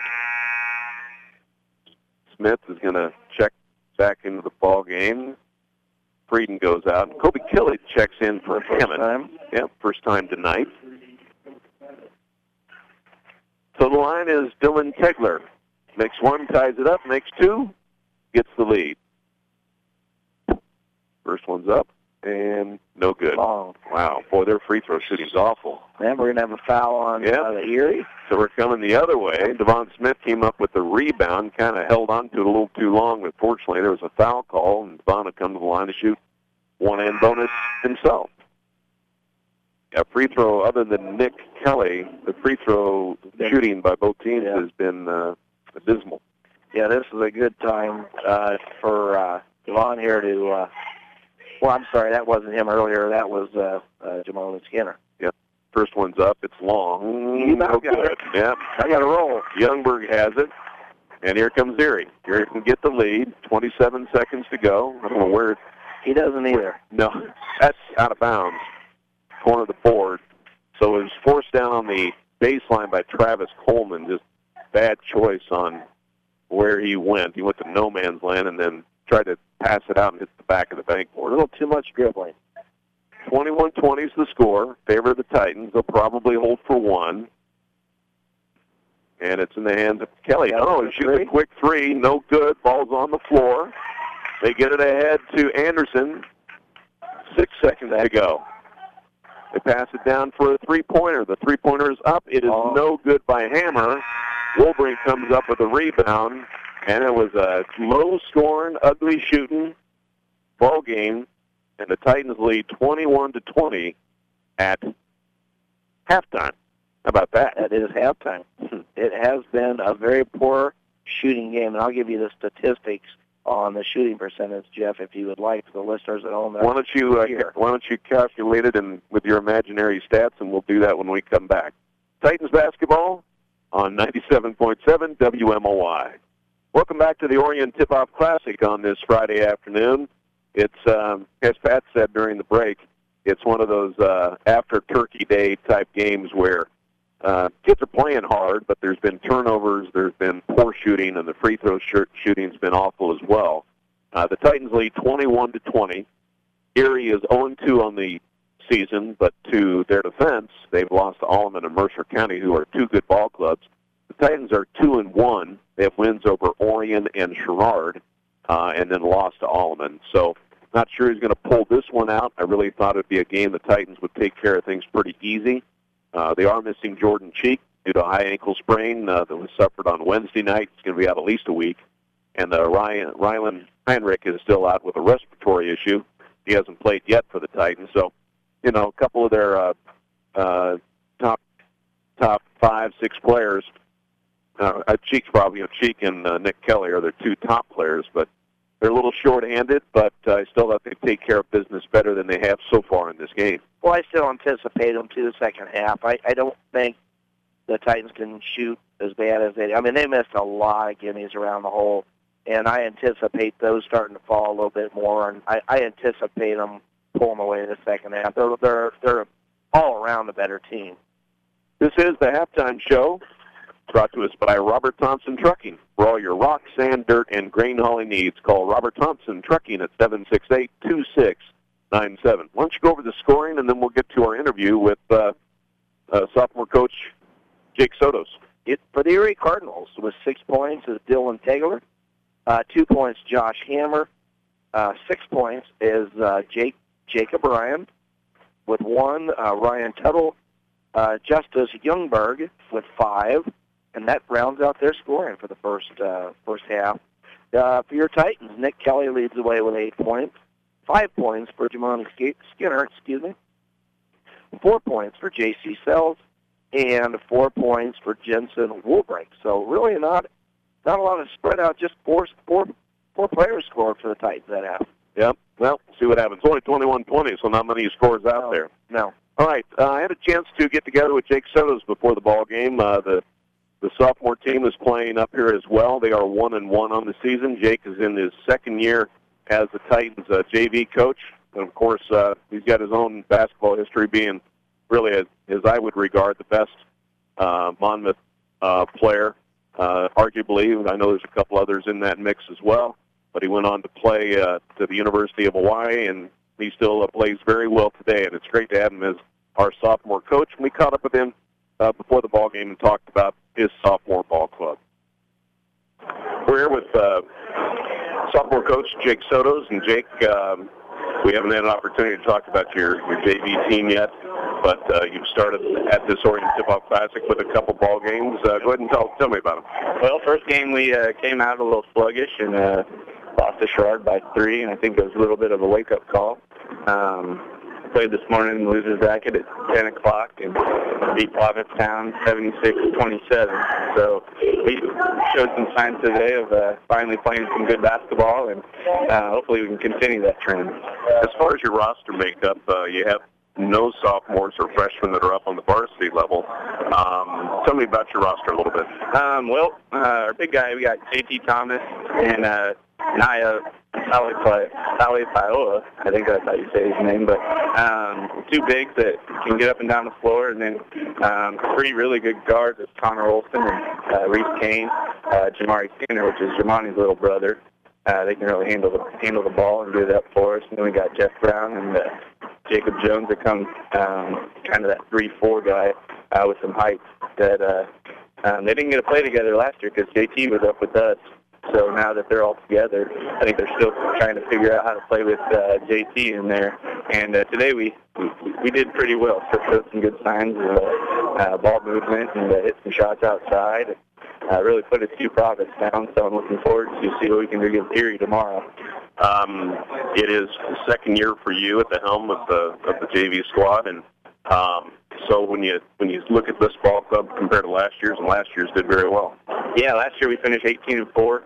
Smith is going to check back into the ball game. Frieden goes out. And Kobe Kelly checks in for Hammond. Yeah, first time tonight. So the line is Dylan Tegler. Makes 1, ties it up, makes 2, gets the lead. First one's up, and no good. Long. Wow, boy, their free throw shooting's awful. And we're going to have a foul on the Erie. So we're coming the other way. Devon Smith came up with the rebound, kind of held on to it a little too long, but fortunately there was a foul call, and Devon had come to the line to shoot one-hand bonus himself. A free throw, other than Nick Kelly, the free throw shooting by both teams has been abysmal. Yeah, this is a good time for Devon here to, well, I'm sorry, that wasn't him earlier. That was Jamal Skinner. Yep. First one's up. It's long. No good. Yep. I got to roll. Youngberg has it. And here comes Erie. Erie can get the lead. 27 seconds to go. I don't know where. He doesn't either. No, that's out of bounds. Corner of the board. So it was forced down on the baseline by Travis Coleman. Just bad choice on where he went. He went to no man's land and then tried to pass it out and hit the back of the backboard. A little too much dribbling. 21-20 is the score. Favor of the Titans. They'll probably hold for 1. And it's in the hands of Kelly. Oh, he shoots a quick 3. No good. Ball's on the floor. They get it ahead to Anderson. 6 seconds to go. They pass it down for a three-pointer. The three-pointer is up. It is no good by Hammer. Wolverine comes up with a rebound, and it was a low-scoring, ugly shooting ball game, and the Titans lead 21-20 at halftime. How about that? That is halftime. It has been a very poor shooting game, and I'll give you the statistics on the shooting percentage, Jeff, if you would like, for the listeners at home. Why don't you calculate it with your imaginary stats, and we'll do that when we come back. Titans basketball on 97.7 WMOY. Welcome back to the Orion Tip-Off Classic on this Friday afternoon. It's, as Pat said during the break, it's one of those after Turkey Day type games where kids are playing hard, but there's been turnovers, there's been poor shooting, and the free throw shooting's been awful as well. The Titans lead 21-20. Erie is 0-2 on the season, but to their defense, they've lost to Alleman and Mercer County, who are two good ball clubs. The Titans are 2-1. They have wins over Orion and Sherrard, and then lost to Alleman. So not sure who's going to pull this one out. I really thought it would be a game the Titans would take care of things pretty easy. They are missing Jordan Cheek due to a high ankle sprain that was suffered on Wednesday night. It's going to be out at least a week. And Rylan Heinrich is still out with a respiratory issue. He hasn't played yet for the Titans. So, a couple of their top 5, 6 players, Cheek's probably, Cheek and Nick Kelly are their two top players, but they're a little short-handed, but I still thought they'd take care of business better than they have so far in this game. Well, I still anticipate them to the second half. I don't think the Titans can shoot as bad as they. I mean, they missed a lot of gimmies around the hole, and I anticipate those starting to fall a little bit more. And I anticipate them pulling away in the second half. They're all around a better team. This is the halftime show, brought to us by Robert Thompson Trucking. For all your rock, sand, dirt, and grain hauling needs, call Robert Thompson Trucking at 768-2697. Why don't you go over the scoring, and then we'll get to our interview with sophomore coach Jake Sotos. For the Erie Cardinals, with 6 points is Dylan Tegler. 2 points, Josh Hammer. 6 points is Jacob Ryan. With 1, Ryan Tuttle. Justice Youngberg with 5. And that rounds out their scoring for the first half. For your Titans, Nick Kelly leads the way with 8 points. 5 points for Jamani Skinner, 4 points for J.C. Sells, and 4 points for Jensen Woolbrink. So really not a lot of spread out, just four players scored for the Titans that half. Yep. Well, see what happens. Only 21-20, so not many scores out there. No. All right. I had a chance to get together with Jake Sotos before the ball game. The sophomore team is playing up here as well. They are 1-1 on the season. Jake is in his second year as the Titans JV coach. And, of course, he's got his own basketball history, being really, as I would regard, the best Monmouth player, arguably. I know there's a couple others in that mix as well. But he went on to play to the University of Hawaii, and he still plays very well today. And it's great to have him as our sophomore coach. And we caught up with him before the ball game and talked about his sophomore ball club. We're here with sophomore coach Jake Sotos. And Jake, we haven't had an opportunity to talk about your JV team yet, but you've started at this Orion Tip-Off Classic with a couple ball games. Go ahead and tell me about them. Well, first game we came out a little sluggish and lost to Sherrard by 3, and I think it was a little bit of a wake-up call. Played this morning in the loser's bracket at 10 o'clock and beat Provincetown 76-27. So we showed some signs today of finally playing some good basketball, and hopefully we can continue that trend. As far as your roster makeup, you have no sophomores or freshmen that are up on the varsity level. Tell me about your roster a little bit. Well, our big guy, we got J.T. Thomas and Naya Salipiola, I think that's how you say his name, but 2 bigs that can get up and down the floor, and then 3 really good guards, it's Connor Olson and Reese Kane, Jamari Skinner, which is Jamani's little brother. They can really handle the ball and do that for us. And then we got Jeff Brown and Jacob Jones that come kind of that 3-4 guy with some height that they didn't get to play together last year because JT was up with us. So now that they're all together, I think they're still trying to figure out how to play with JT in there. And today we we did pretty well. Showed some good signs of ball movement and hit some shots outside. Really put a few profits down, so I'm looking forward to see what we can do against Erie tomorrow. It is the second year for you at the helm of the JV squad, and so when you look at this ball club compared to last year's, and last year's did very well. Yeah, last year we finished 18-4,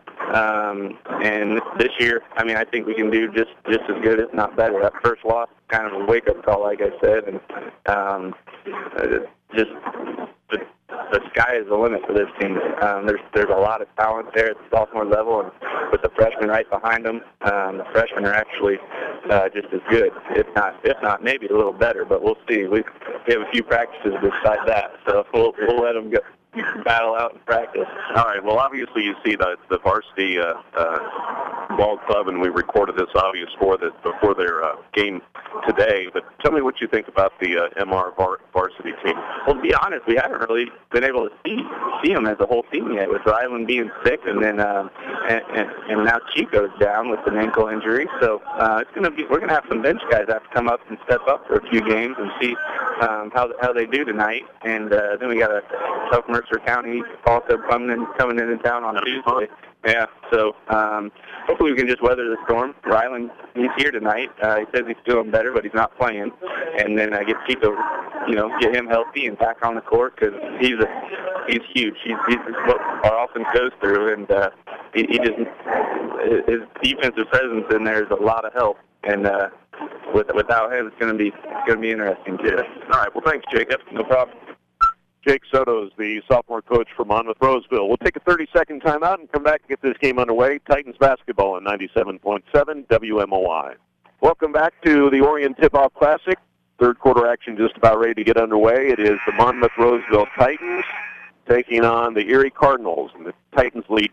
and this year, I mean, I think we can do just as good, if not better. That first loss, kind of a wake-up call, like I said, and just the sky is the limit for this team. There's a lot of talent there at the sophomore level, and with the freshmen right behind them, the freshmen are actually just as good, if not maybe a little better. But we'll see. We have a few practices to decide that, so we'll let them go battle out in practice. All right. Well, obviously you see the varsity ball club, and we recorded this obvious before their game today. But tell me what you think about the MR varsity team. Well, to be honest, we haven't really been able to see them as a whole team yet, with Ryland being sick, and then and now Chico's down with an ankle injury. So we're gonna have some bench guys have to come up and step up for a few games and see how they do tonight. And then we got a tough Mercer County also coming into town on Tuesday. Yeah, so hopefully we can just weather the storm. Ryland, he's here tonight. He says he's feeling better, but he's not playing. And then get Chico, get him healthy and back on the court, because he's huge. He's what our offense goes through, and he just his defensive presence in there is a lot of help. And without him, it's going to be interesting too. All right. Well, thanks, Jacob. No problem. Jake Soto is the sophomore coach for Monmouth Roseville. We'll take a 30-second timeout and come back and get this game underway. Titans basketball on 97.7 WMOI. Welcome back to the Orion Tip-Off Classic. Third quarter action just about ready to get underway. It is the Monmouth Roseville Titans taking on the Erie Cardinals, and the Titans lead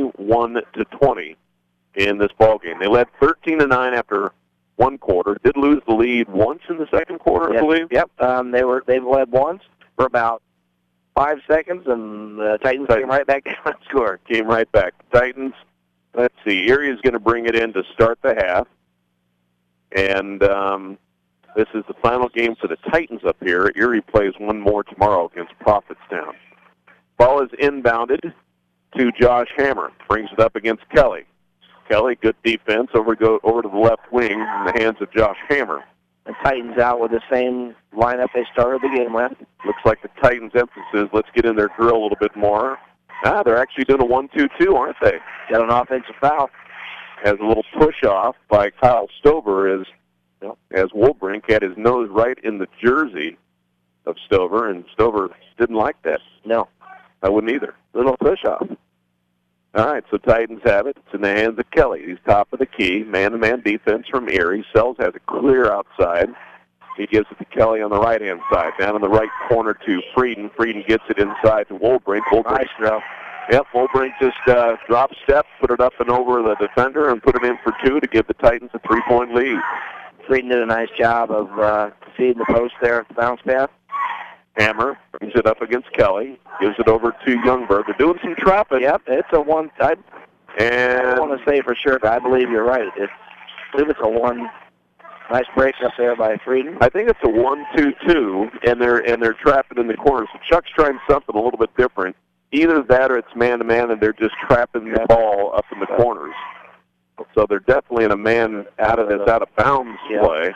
21-20 in this ballgame. They led 13-9 after one quarter. Did lose the lead once in the second quarter, I believe. Yep. They've led once for about 5 seconds, and the Titans came right back down and scored. Came right back. Titans, let's see, Erie is going to bring it in to start the half. And this is the final game for the Titans up here. Erie plays one more tomorrow against Prophetstown. Ball is inbounded to Josh Hammer. Brings it up against Kelly. Kelly, good defense, over to the left wing in the hands of Josh Hammer. The Titans out with the same lineup they started the game with. Looks like the Titans' emphasis, let's get in their drill a little bit more. They're actually doing a 1-2-2, aren't they? Got an offensive foul. Has a little push-off by Kyle Stover as Woolbrink had his nose right in the jersey of Stover, and Stover didn't like that. No. I wouldn't either. Little push-off. All right, so Titans have it. It's in the hands of Kelly. He's top of the key. Man-to-man defense from Erie. Sells has a clear outside. He gives it to Kelly on the right-hand side. Down in the right corner to Frieden. Frieden gets it inside to Woolbrink. Nice throw. Yep, Woolbrink just drop step, put it up and over the defender, and put it in for two to give the Titans a 3-point lead. Frieden did a nice job of feeding the post there at the bounce pass. Hammer brings it up against Kelly, gives it over to Youngberg. They're doing some trapping. Yep, it's a one. I don't want to say for sure, but I believe you're right. I believe it's a one. Nice break up there by Frieden. I think it's a 1-2-2, and they're trapping in the corners. So Chuck's trying something a little bit different. Either that or it's man-to-man, and they're just trapping the ball up in the corners. So they're definitely in a man out of bounds play.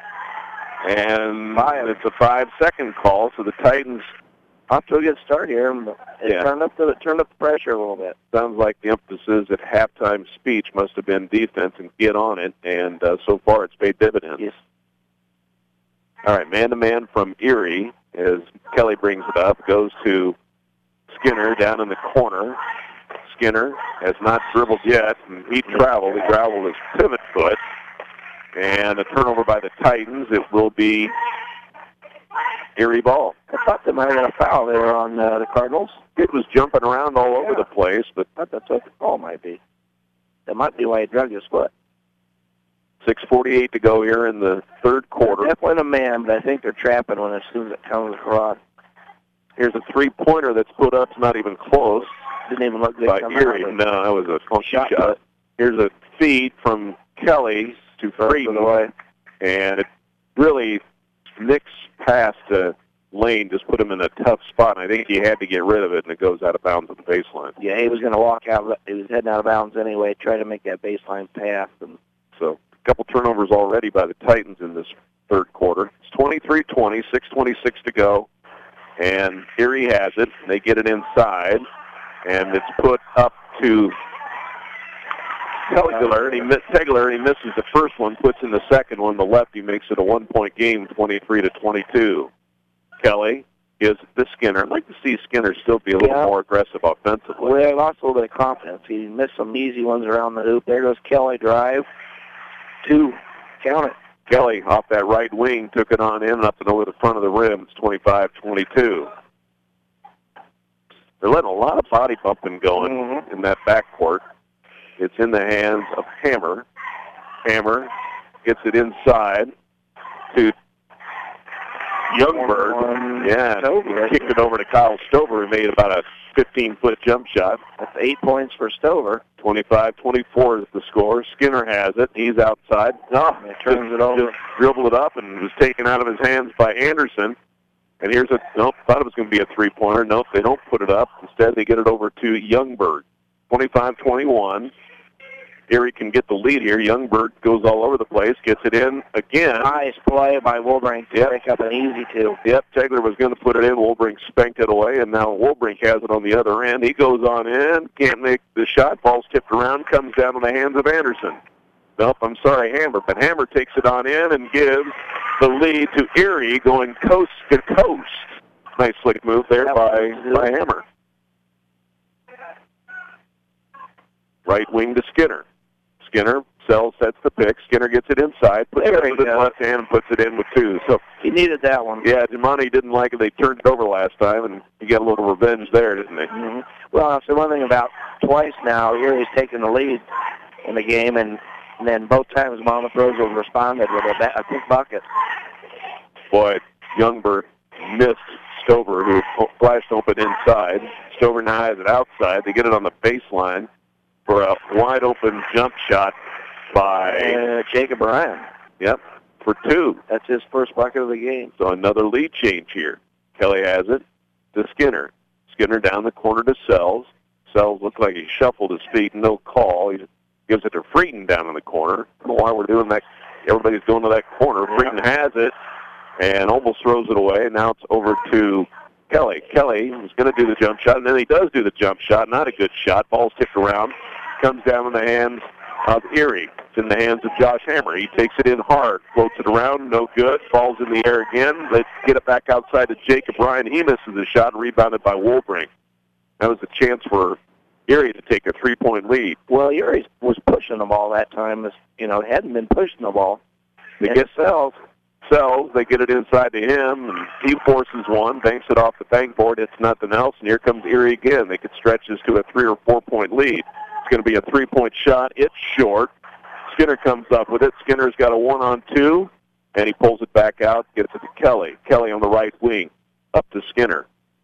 And it's a 5-second call, so the Titans off to a good start here. Turned up the pressure a little bit. Sounds like the emphasis at halftime speech must have been defense and get on it, and so far it's paid dividends. Yes. All right, man-to-man from Erie as Kelly brings it up, goes to Skinner down in the corner. Skinner has not dribbled yet, and he traveled his pivot foot. And a turnover by the Titans. It will be Erie ball. I thought they might have got a foul there on the Cardinals. It was jumping around all over the place, but that's what the call might be. That might be why he drug his foot. 6:48 to go here in the third quarter. They're definitely a man, but I think they're trapping when as soon as it comes across. Here's a three-pointer that's put up. It's not even close. Didn't even look good. By Erie. No, that was a funky shot. Here's a feed from Kelly to Frieden, and it really Nick's pass to Lane just put him in a tough spot, and I think he had to get rid of it, and it goes out of bounds at the baseline. Yeah, he was going to walk out. He was heading out of bounds anyway, try to make that baseline pass. And so a couple turnovers already by the Titans in this third quarter. It's 23-20, 6:26 to go, and Erie has it. They get it inside, and it's put up to Tegler, and he misses the first one, puts in the second one. The lefty makes it a one-point game, 23-22. Kelly gives it to Skinner. I'd like to see Skinner still be a little more aggressive offensively. Well, he lost a little bit of confidence. He missed some easy ones around the hoop. There goes Kelly drive. 2. Count it. Kelly off that right wing took it on in up and over the front of the rim. It's 25-22. They're letting a lot of body bumping going in that backcourt. It's in the hands of Hammer. Hammer gets it inside to Youngberg. Kicked it over to Kyle Stover, who made about a 15-foot jump shot. That's 8 points for Stover. 25-24 is the score. Skinner has it. He's outside. He turns it over. Dribbled it up and was taken out of his hands by Anderson. And here's thought it was going to be a three-pointer. Nope, they don't put it up. Instead, they get it over to Youngberg. 25-21. Erie can get the lead here. Youngberg goes all over the place, gets it in again. Nice play by Wolbrink to break up an easy 2. Yep, Tegler was going to put it in. Wolbrink spanked it away, and now Wolbrink has it on the other end. He goes on in, can't make the shot. Ball's tipped around, comes down in the hands of Anderson. Nope, I'm sorry, Hammer. But Hammer takes it on in and gives the lead to Erie, going coast to coast. Nice slick move there by Hammer. Right wing to Skinner. Skinner sets the pick. Skinner gets it inside, puts it with his left hand, and puts it in with 2. So he needed that one. Yeah, Jimani didn't like it. They turned it over last time, and he got a little revenge there, didn't they? Mm-hmm. Well, I'll say one thing about twice now, Erie's taken the lead in the game, and then both times Mama Throws responded with a quick bucket. Boy, Youngberg missed Stover, who flashed open inside. Stover now has it outside. They get it on the baseline for a wide-open jump shot by Jacob Ryan. Yep, for 2. That's his first bucket of the game. So another lead change here. Kelly has it to Skinner. Skinner down the corner to Sells. Sells looks like he shuffled his feet. No call. He gives it to Freeton down in the corner. I don't know why we're doing that. Everybody's going to that corner. Freeton has it and almost throws it away. And now it's over to Kelly. Kelly was going to do the jump shot, and then he does do the jump shot. Not a good shot. Ball's tipped around. Comes down in the hands of Erie. It's in the hands of Josh Hammer. He takes it in hard. Floats it around. No good. Falls in the air again. Let's get it back outside to Jacob Ryan. He misses the shot. Rebounded by Wolbrink. That was a chance for Erie to take a 3-point lead. Well, Erie was pushing the ball that time. Hadn't been pushing the ball. They get Sells. They get it inside to him, and he forces one, banks it off the backboard. It's nothing else, and here comes Erie again. They could stretch this to a 3 or 4 point lead. It's going to be a 3-point shot. It's short. Skinner comes up with it. Skinner's got a 1-on-2, and he pulls it back out, gets it to Kelly. Kelly on the right wing, up to Skinner.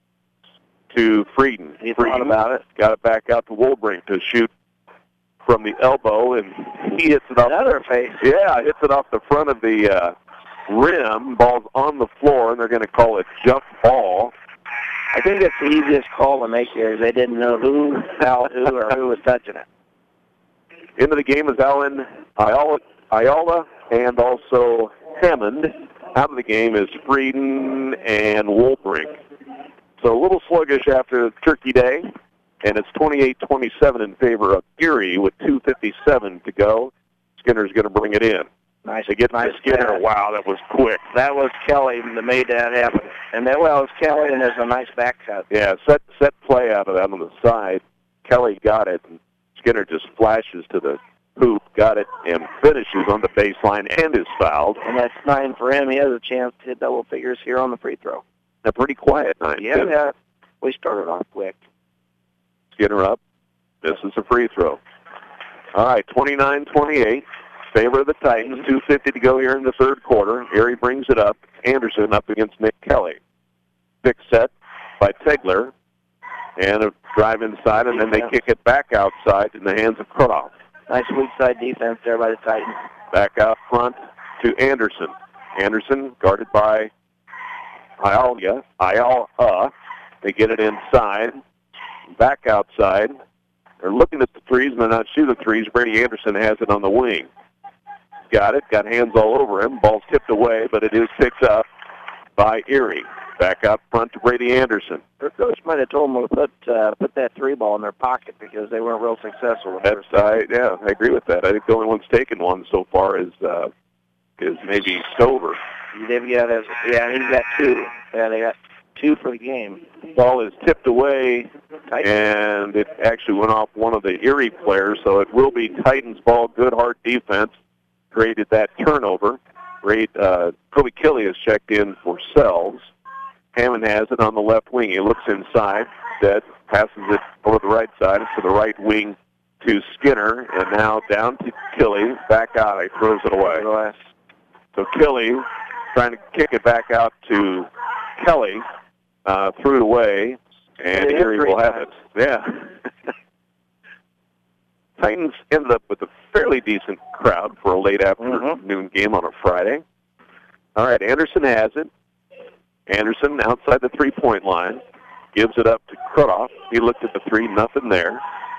To Freeton. He thought about it. Got it back out to Wolbrink to shoot from the elbow, and he hits it off. Another face. Yeah, hits it off the front of the rim. Ball's on the floor, and they're going to call it jump ball. I think it's the easiest call to make here. They didn't know who fouled who or who was touching it. Into the game is Alan Ayala and also Hammond. Out of the game is Freeton and Wolbrink. So a little sluggish after Turkey Day, and it's 28-27 in favor of Erie with 2:57 to go. Skinner's going to bring it in. Nice. They get nice Skinner. Pass. Wow, that was quick. That was Kelly that made that happen. And then, well, it's Kelly, and there's a nice back cut. Yeah, set play out of that on the side. Kelly got it, and Skinner just flashes to the hoop, got it, and finishes on the baseline and is fouled. And that's 9 for him. He has a chance to hit double figures here on the free throw. A pretty quiet night. Yeah, we started off quick. Skinner up. This is a free throw. All right, 29-28. Favor of the Titans. 2:50 to go here in the third quarter. Erie brings it up. Anderson up against Nick Kelly. Pick set by Tegler. And a drive inside, and then they kick it back outside in the hands of Croft. Nice weak side defense there by the Titans. Back out front to Anderson. Anderson guarded by Ayala. They get it inside, back outside. They're looking at the threes, and they're not shooting the threes. Brady Anderson has it on the wing. Got it, got hands all over him. Ball's tipped away, but it is picked up by Erie. Back up front to Brady Anderson. Their coach might have told them to put that three ball in their pocket because they weren't real successful. I agree with that. I think the only one's taken one so far is maybe Stover. He's got two. Yeah, they got two for the game. Ball is tipped away, and it actually went off one of the Erie players, so it will be Titans ball. Good, hard defense created that turnover. Kobe Kelly has checked in for Sells. Hammond has it on the left wing. He looks inside. Dead passes it over the right side to the right wing to Skinner, and now down to Kelly. Back out. He throws it away. So Kelly trying to kick it back out to Kelly. Threw it away, and Erie will have it. Yeah. Titans ended up with a fairly decent crowd for a late afternoon game on a Friday. All right, Anderson has it. Anderson outside the three-point line. Gives it up to Krutoff. He looked at the three, nothing there.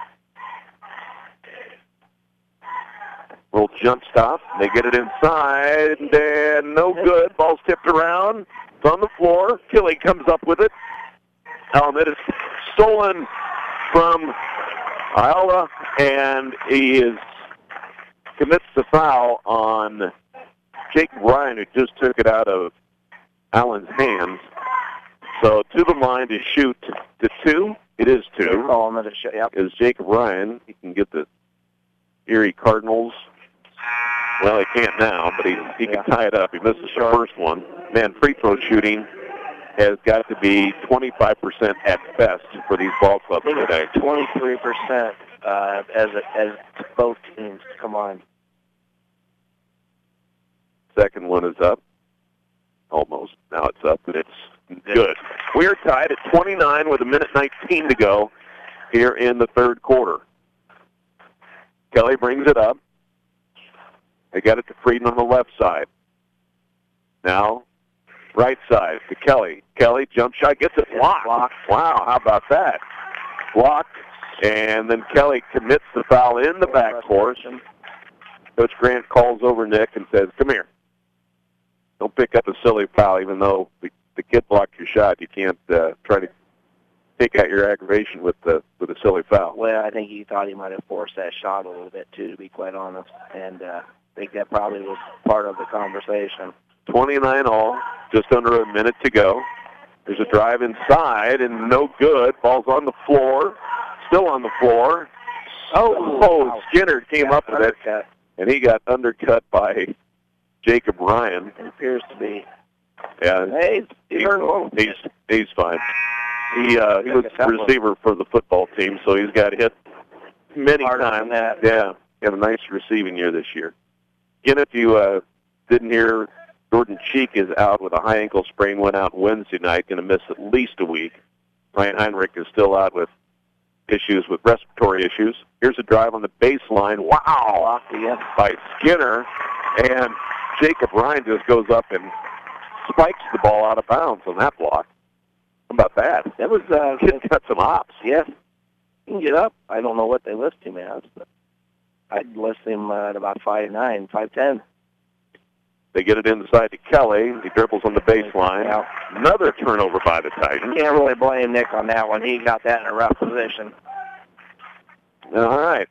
Little jump stop. They get it inside, and no good. Ball's tipped around. It's on the floor. Kelly comes up with it. It is stolen from Ayala, and he commits the foul on Jake Ryan, who just took it out of Allen's hands. So to the line to shoot to two. It is two. Is Jacob Ryan. He can get the Erie Cardinals. Well, he can't now, but he can tie it up. He misses the first one. Man, free throw shooting has got to be 25% at best for these ball clubs today. 23% as both teams come on. Second one is up. Almost. Now it's up, and it's good. We are tied at 29 with 1:19 to go here in the third quarter. Kelly brings it up. They got it to Frieden on the left side. Now, right side to Kelly. Kelly, jump shot, gets it blocked. Wow, how about that? Blocked, and then Kelly commits the foul in the backcourt. Coach Grant calls over Nick and says, come here. Don't pick up a silly foul, even though the kid blocked your shot. You can't try to take out your aggravation with a silly foul. Well, I think he thought he might have forced that shot a little bit, too, to be quite honest. And I think that probably was part of the conversation. 29 all, just under a minute to go. There's a drive inside, and no good. Ball's on the floor, still on the floor. Oh, Skinner came up with it, and he got undercut by Jacob Ryan. It appears to be. Yeah, he's fine. He was the receiver for the football team, so he's got hit many times. Yeah, he had a nice receiving year this year. Again, if you didn't hear, Jordan Cheek is out with a high ankle sprain, went out Wednesday night, going to miss at least a week. Ryan Heinrich is still out with respiratory issues. Here's a drive on the baseline. Wow! By Skinner, and Jacob Ryan just goes up and spikes the ball out of bounds on that block. How about that? That was kid got some hops. Yes, he can get up. I don't know what they list him as, but I'd list him at about 5'9", 5'10". They get it inside to Kelly. He dribbles on the baseline. Yeah. Another turnover by the Titans. Can't really blame Nick on that one. He got that in a rough position. All right.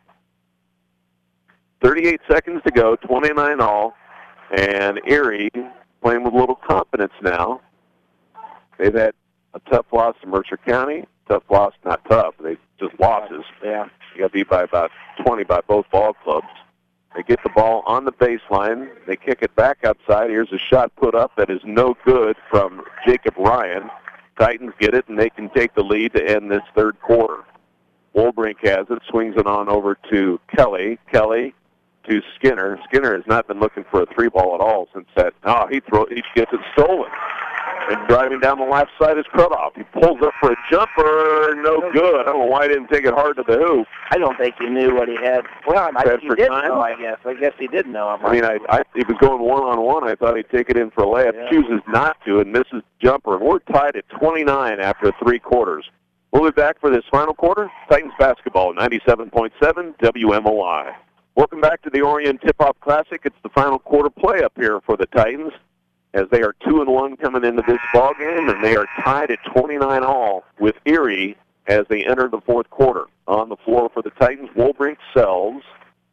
38 seconds to go, 29 all, and Erie playing with a little confidence now. They've had a tough loss to Mercer County. Tough loss, not tough. They just losses. Yeah. You got beat by about 20 by both ball clubs. They get the ball on the baseline. They kick it back outside. Here's a shot put up that is no good from Jacob Ryan. Titans get it, and they can take the lead to end this third quarter. Wolbrink has it, swings it on over to Kelly. Kelly to Skinner. Skinner has not been looking for a three ball at all since that. He gets it stolen. And driving down the left side is Krutoff. He pulls up for a jumper. No good. I don't know why he didn't take it hard to the hoop. I don't think he knew what he had. Well, he did know, I guess. I guess he did know. I mean, he was going one-on-one. I thought he'd take it in for a layup. Yeah. Chooses not to and misses jumper. And we're tied at 29 after 3 quarters. We'll be back for this final quarter. Titans basketball, 97.7 WMOI. Welcome back to the Orion Tip-Off Classic. It's the final quarter play up here for the Titans, as they are 2-1 coming into this ball game, and they are tied at 29 all with Erie as they enter the 4th quarter. On the floor for the Titans, Wolbrink, Sells,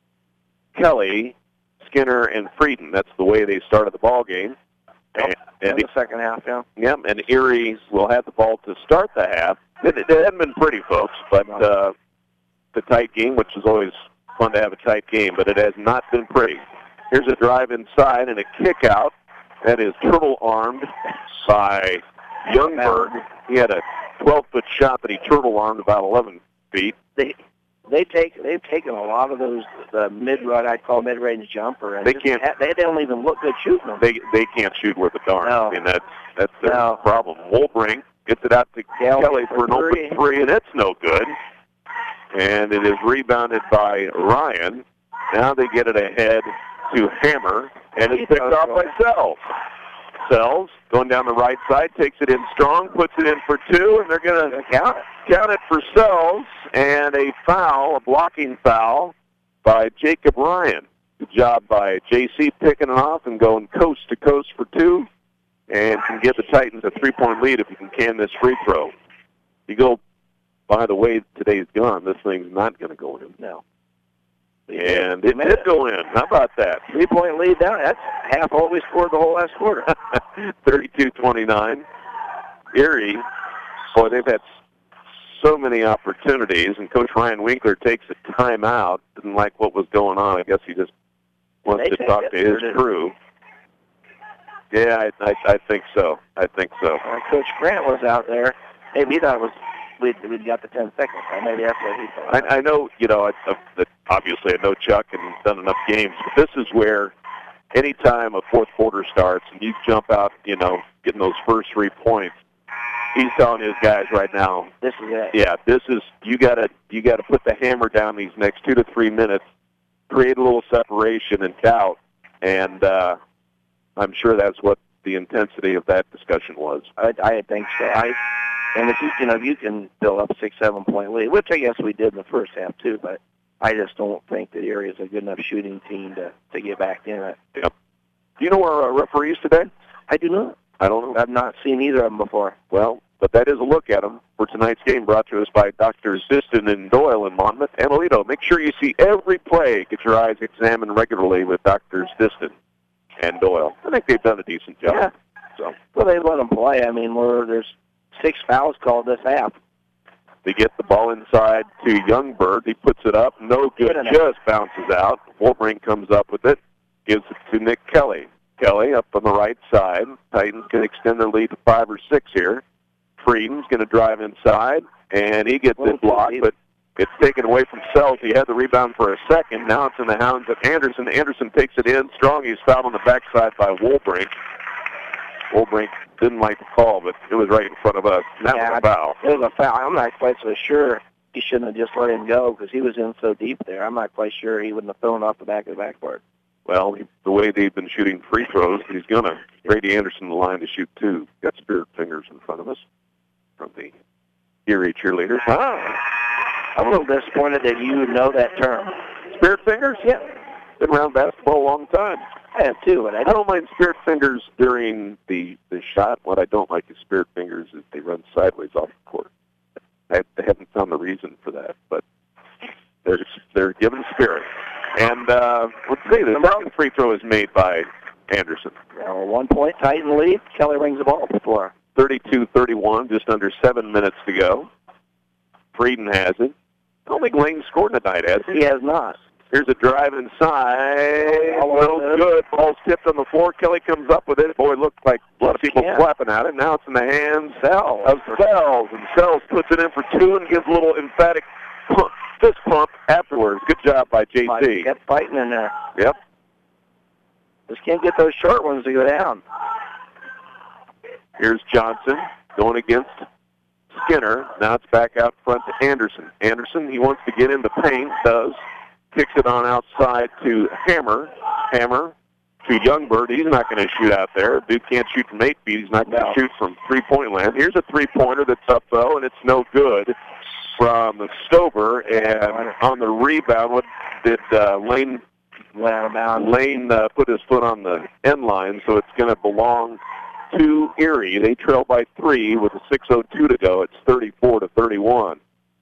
Kelly, Skinner, and Frieden. That's the way they started the ball game. And the second half, yeah. Yep, and Erie will have the ball to start the half. It hasn't been pretty, folks, but the tight game, which is always fun to have a tight game, but it has not been pretty. Here's a drive inside and a kick out. That is turtle-armed by Youngberg. He had a 12-foot shot that he turtle-armed about 11 feet. They've taken a lot of those I'd call mid-range jumper, and they don't even look good shooting them. They can't shoot worth a darn. No. I mean, that's their problem. Wolbrink gets it out to Kelly for an open 3, and it's no good. And it is rebounded by Ryan. Now they get it ahead to Hammer, and it's picked off by Sells. Sells, going down the right side, takes it in strong, puts it in for 2, and they're going to count it for Sells, and a blocking foul by Jacob Ryan. Good job by JC picking it off and going coast to coast for 2, and can give the Titans a 3-point lead if you can this free throw. You go, by the way today's gone, this thing's not going to go in. No. And it did go in. How about that? 3-point lead down. That's half all we scored the whole last quarter. 32-29. Erie, boy, they've had so many opportunities, and Coach Ryan Winkler takes a timeout. Didn't like what was going on. I guess he just wants to talk to his crew. Yeah, I think so. Coach Grant was out there. Maybe he thought we'd got the 10 seconds. Maybe that's what he thought. I know, obviously I know Chuck and he's done enough games, but this is where anytime a 4th quarter starts and you jump out, getting those first 3 points, he's telling his guys right now, this is it. Yeah, this is, you gotta put the hammer down these next 2 to 3 minutes, create a little separation and doubt, and I'm sure that's what the intensity of that discussion was. I think so. And if you can build up a 6-7 point lead, which I guess we did in the first half too, but I just don't think that Erie is a good enough shooting team to get back in it. Yep. Do you know our referees today? I do not. I don't know. I've not seen either of them before. Well, but that is a look at them for tonight's game, brought to us by Drs. Ziston and Doyle in Monmouth and Alito. Make sure you see every play. Get your eyes examined regularly with Drs. Ziston and Doyle. I think they've done a decent job. Yeah. So. Well, they let them play. I mean, there's 6 fouls called this half. They get the ball inside to Youngberg. He puts it up. No good. Just bounces out. Wolbrink comes up with it. Gives it to Nick Kelly. Kelly up on the right side. Titans can extend their lead to 5 or 6 here. Frieden's going to drive inside, and he gets it blocked, but it's taken away from Sells. He had the rebound for a second. Now it's in the hands of Anderson. Anderson takes it in strong. He's fouled on the backside by Wolbrink. Wolbrink didn't like the call, but it was right in front of us. That was a foul. It was a foul. I'm not quite so sure he shouldn't have just let him go because he was in so deep there. I'm not quite sure he wouldn't have thrown off the back of the backboard. Well, the way they've been shooting free throws, he's going to Brady Anderson the line to shoot 2. Got spirit fingers in front of us from the Erie cheerleaders. I'm a little disappointed that you know that term. Spirit fingers? Yeah. Been around basketball a long time. I have too, but I don't mind spirit fingers during the shot. What I don't like is spirit fingers is they run sideways off the court. I haven't found the reason for that, but they're given spirit. And let's see, the second free throw is made by Anderson. 1 point Titan lead. Kelly rings the ball before. 32-31, just under 7 minutes to go. Frieden has it. I don't think Lane scored tonight, has he? He has not. Here's a drive inside. No good. Ball's tipped on the floor. Kelly comes up with it. Boy, it looked like a lot of people clapping at it. Now it's in the hands of Sells. And Sells puts it in for 2 and gives a little emphatic fist pump afterwards. Good job by JC. Kept fighting in there. Yep. Just can't get those short ones to go down. Here's Johnson going against Skinner. Now it's back out front to Anderson. Anderson, he wants to get in the paint, does. Kicks it on outside to Hammer. Hammer to Youngberg. He's not going to shoot out there. Dude can't shoot from 8 feet. He's not going to shoot from three-point land. Here's a three-pointer that's up, though, and it's no good from Stover. And on the rebound, what did Lane Went out of bounds. Lane put his foot on the end line, so it's going to belong to Erie. They trail by 3 with a 6:02 to go. It's 34-31.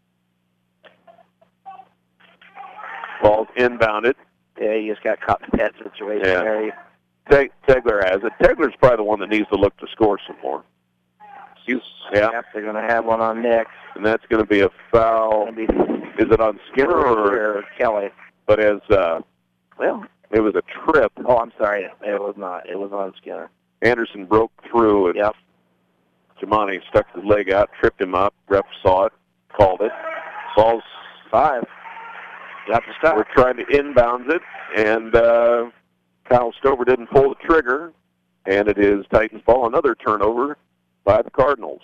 Ball's inbounded. Yeah, he just got caught in that situation there. Tegler has it. Tegler's probably the one that needs to look to score some more. Yep, they're going to have one on next. And that's going to be a foul. Is it on Skinner or Kelly? But as well, it was a trip. Oh, I'm sorry. It was not. It was on Skinner. Anderson broke through, and Jamani stuck his leg out, tripped him up. Ref saw it, called it. Ball's 5. Got to stop. We're trying to inbound it, and Kyle Stover didn't pull the trigger, and it is Titans ball. Another turnover by the Cardinals.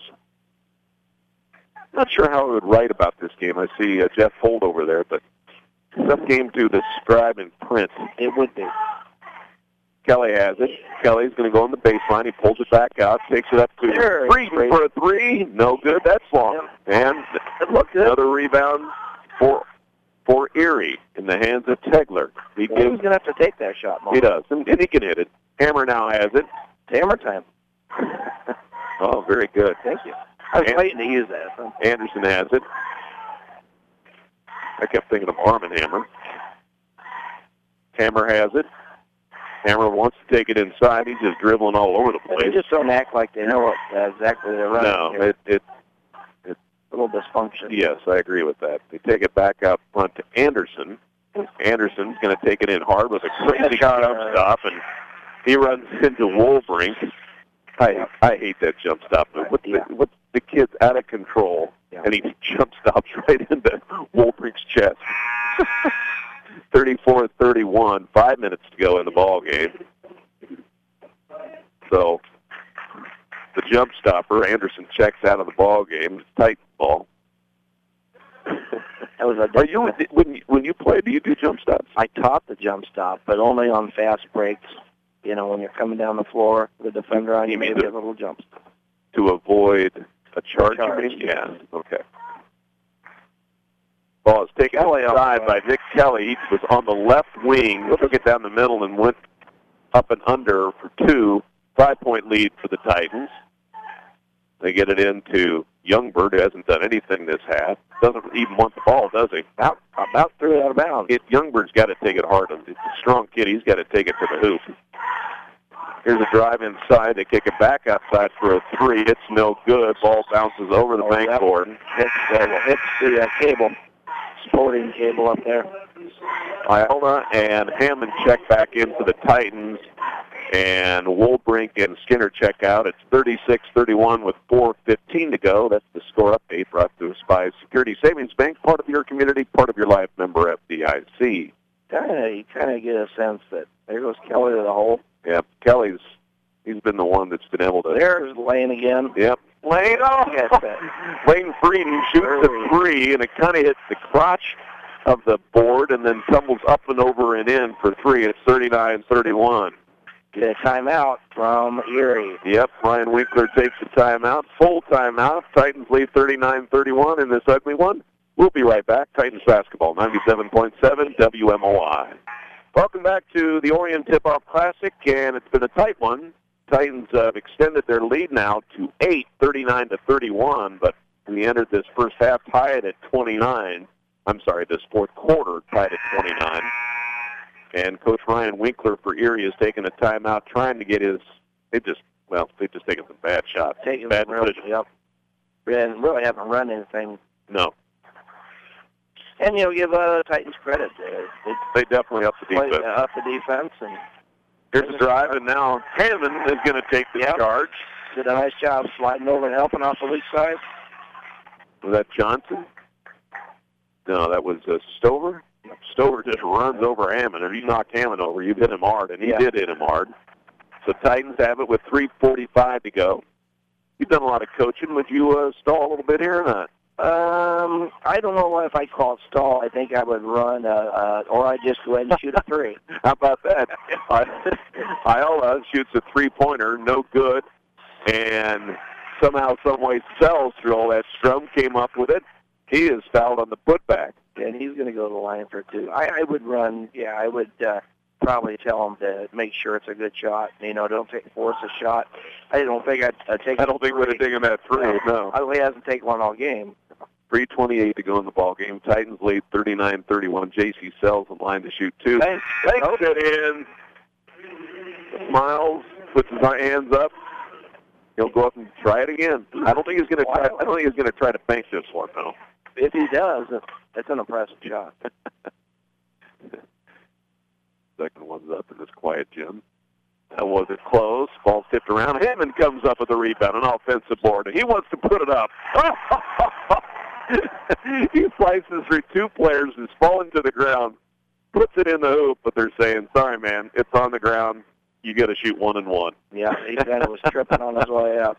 Not sure how I would write about this game. I see Jeff Holt over there, but tough game to describe in print. It would be. Kelly has it. Kelly's going to go on the baseline. He pulls it back out, takes it up to three for a 3. No good. That's long. And another rebound for Erie in the hands of Tegler. He's going to have to take that shot, Mark. He does, and he can hit it. Hammer now has it. It's hammer time. Oh, very good. Thank you. I was waiting to use that. Huh? Anderson has it. I kept thinking of Arm and Hammer. Hammer has it. Hammer wants to take it inside. He's just dribbling all over the place. They just don't act like they know what exactly they're running. No, it's a little dysfunction. Yes, I agree with that. They take it back out front to Anderson. Anderson's going to take it in hard with a crazy jump stop, and he runs into Wolbrink. I hate that jump stop. What's the kid's out of control, and he jump stops right into Wolbrink's chest. 34-31, 5 minutes to go in the ball game. So the jump stopper, Anderson checks out of the ball game. Tight ball. That was Are you when you play? Do you do jump stops? I taught the jump stop, but only on fast breaks. You know, when you're coming down the floor, the defender on you, maybe a little jump stop to avoid a charge. Yeah. Okay. Ball is taken outside by Nick Kelly. He was on the left wing, took it down the middle, and went up and under for 2. 5-point lead for the Titans. They get it into Youngberg, who hasn't done anything this half. Doesn't even want the ball, does he? About threw it out of bounds. Youngberg's got to take it hard. It's a strong kid. He's got to take it to the hoop. Here's a drive inside. They kick it back outside for a 3. It's no good. Ball bounces over the backboard. Hits the cable. Sporting cable up there. Iona and Hammond check back in for the Titans, and Wolbrink and Skinner check out. It's 36-31 with 4:15 to go. That's the score update brought to us by Security Savings Bank, part of your community, part of your life, member FDIC. You kind of get a sense that there goes Kelly to the hole. Yeah, he's been the one that's been able to. There's Lane again. Yep. Lane, Lane Frieden shoots the 3, and it kind of hits the crotch of the board and then tumbles up and over and in for 3. It's 39-31. Get a timeout from Erie. Yep, Ryan Winkler takes the timeout. Full timeout. Titans lead 39-31 in this ugly one. We'll be right back. Titans basketball, 97.7 WMOI. Welcome back to the Orion Tip-Off Classic, and it's been a tight one. Titans have extended their lead now to 8, 39-31, but we entered this first half tied at 29. I'm sorry, this fourth quarter tied at 29. And Coach Ryan Winkler for Erie has taken a timeout trying to get his, they've just taken some bad shots. Bad decisions. Yep. And really haven't run anything. No. And, give Titans credit. They definitely upped the defense. Up the defense. And here's a drive, and now Hammond is going to take the charge. Did a nice job sliding over and helping off the weak side. Was that Johnson? No, that was Stover. Stover just runs over Hammond. If you knocked Hammond over, you hit him hard, and he did hit him hard. So Titans have it with 3:45 to go. You've done a lot of coaching. Would you stall a little bit here or not? I don't know if I call it stall. I think I would run, or I'd just go ahead and shoot a 3. How about that? Iola shoots a 3-pointer, no good, and somehow, some way, sells through all that. Strum came up with it. He is fouled on the putback. And he's going to go to the line for 2. I would run, I would probably tell him to make sure it's a good shot. Don't force a shot. I don't think I'd take I don't think we'd have taken that 3, no. He hasn't taken one all game. 3:28 to go in the ball game. Titans lead 39-31. J.C. Sells in line to shoot 2. Thanks it in. Smiles, puts his hands up. He'll go up and try it again. I don't think he's going to try. I don't think he's going to try to bank this one, though. If he does, that's an impressive shot. Second one's up in this quiet gym. That wasn't close. Ball tipped around. Hammond comes up with the rebound, an offensive board. He wants to put it up. He slices through 2 players, is falling to the ground, puts it in the hoop, but they're saying, sorry, man, it's on the ground. You got to shoot 1 and 1. Yeah, he kind of was tripping on his way up.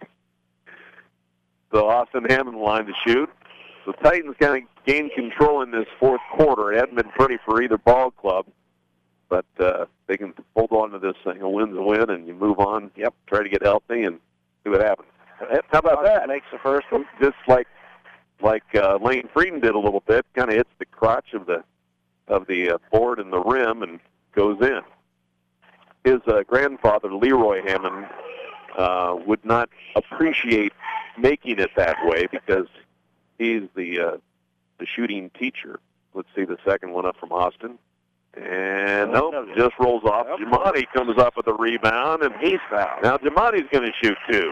So Austin Hammond line to shoot. The Titans kind of gained control in this fourth quarter. It hadn't been pretty for either ball club, but they can hold on to this thing. A win's a win, and you move on. Yep, try to get healthy and see what happens. How about that? Makes the first one. Just like Lane Frieden did a little bit, kind of hits the crotch of the board and the rim and goes in. His grandfather, Leroy Hammond, would not appreciate making it that way because he's the shooting teacher. Let's see the second one up from Austin. And nope, just rolls off. Yep. Jamani comes up with a rebound, and he's fouled. Now Jamani's going to shoot 2.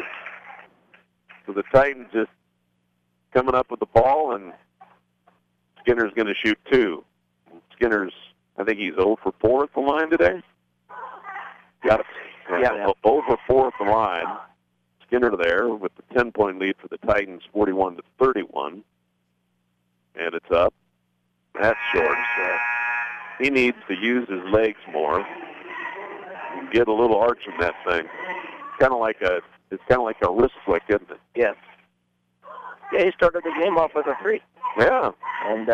So the Titans just coming up with the ball, and Skinner's going to shoot 2. Skinner's, I think he's 0 for 4 at the line today. Got it. Yeah. 0 for 4 at the line. Skinner there with the 10-point lead for the Titans, 41-31. And it's up. That's short. So he needs to use his legs more. Get a little arch in that thing. It's kind of like a wrist flick, isn't it? Yes. Yeah, he started the game off with a 3. Yeah. And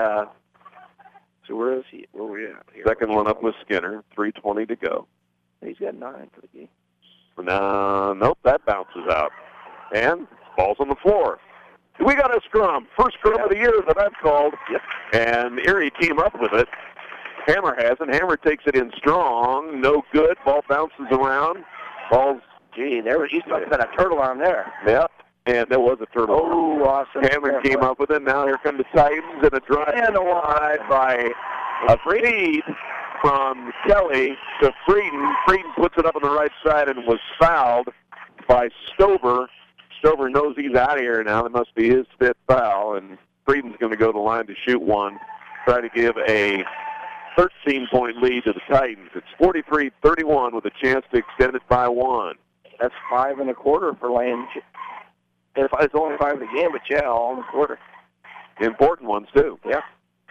so where is he? Where are we at here? Second one up with Skinner. 3:20 to go. He's got 9 for the game. Nope, that bounces out. And ball's on the floor. We got a scrum. First scrum of the year that I've called. Yep. And Erie came up with it. Hammer has it. Hammer takes it in strong. No good. Ball bounces around. Ball's... Gee, he's talking about a turtle arm there. Yep. And there was a turtle. Oh, awesome. Hammer came up with it. Now here come the Titans and a drive. And a wide by a feed from Kelly to Frieden. Frieden puts it up on the right side and was fouled by Stover. Stover knows he's out of here now. It must be his 5th foul, and Frieden's going to go to the line to shoot 1, try to give a 13-point lead to the Titans. It's 43-31 with a chance to extend it by 1. That's 5 1/4 for Lane. It's only 5 in the game, but yeah, all in the quarter. Important ones, too. Yeah.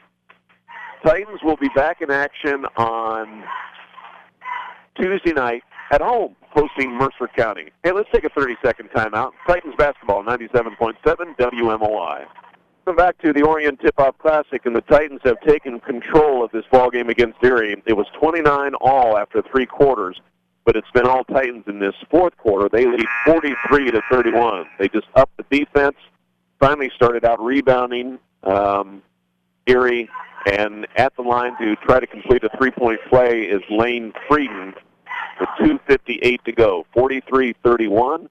Titans will be back in action on Tuesday night at home, hosting Mercer County. Hey, let's take a 30-second timeout. Titans basketball, 97.7 WMOI. Come back to the Orion Tip-Off Classic, and the Titans have taken control of this ballgame against Erie. It was 29-all after 3 quarters, but it's been all Titans in this fourth quarter. They lead 43-31. They just upped the defense, finally started out rebounding Erie, and at the line to try to complete a 3-point play is Lane Frieden with 2:58 to go. 43-31.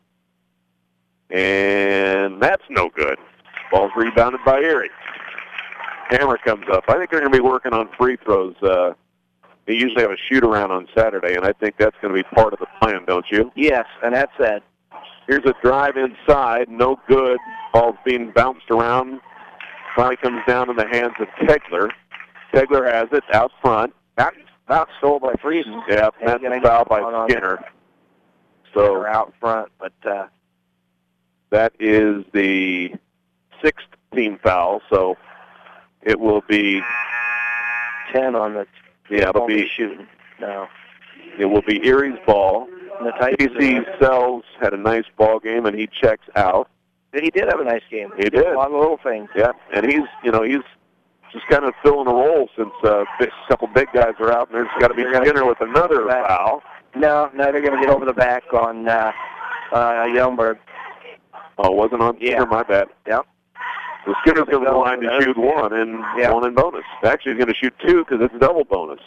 And that's no good. Ball's rebounded by Erie. Hammer comes up. I think they're going to be working on free throws. They usually have a shoot-around on Saturday, and I think that's going to be part of the plan, don't you? Yes, and that's it. Here's a drive inside. No good. Ball's being bounced around. Finally comes down in the hands of Tegler. Tegler has it out front. Not stole by Frieden. Yeah, that's a foul by Skinner. So out front, but that is the 6th team foul. So it will be 10 on the. Yeah, it'll be shooting. No, it will be Erie's ball. The Titans. Casey Sells had a nice ball game, and he checks out. He did have a nice game. He did. A lot of little things. Yeah, and he's just kind of filling a role since a couple big guys are out, and there's got to be Skinner with another foul. No, they're going to get over the back on Youngberg. Oh, wasn't on Skinner, my bad. Yeah. So Skinner's going to the line to shoot one in bonus. Actually, he's going to shoot two because it's double bonus.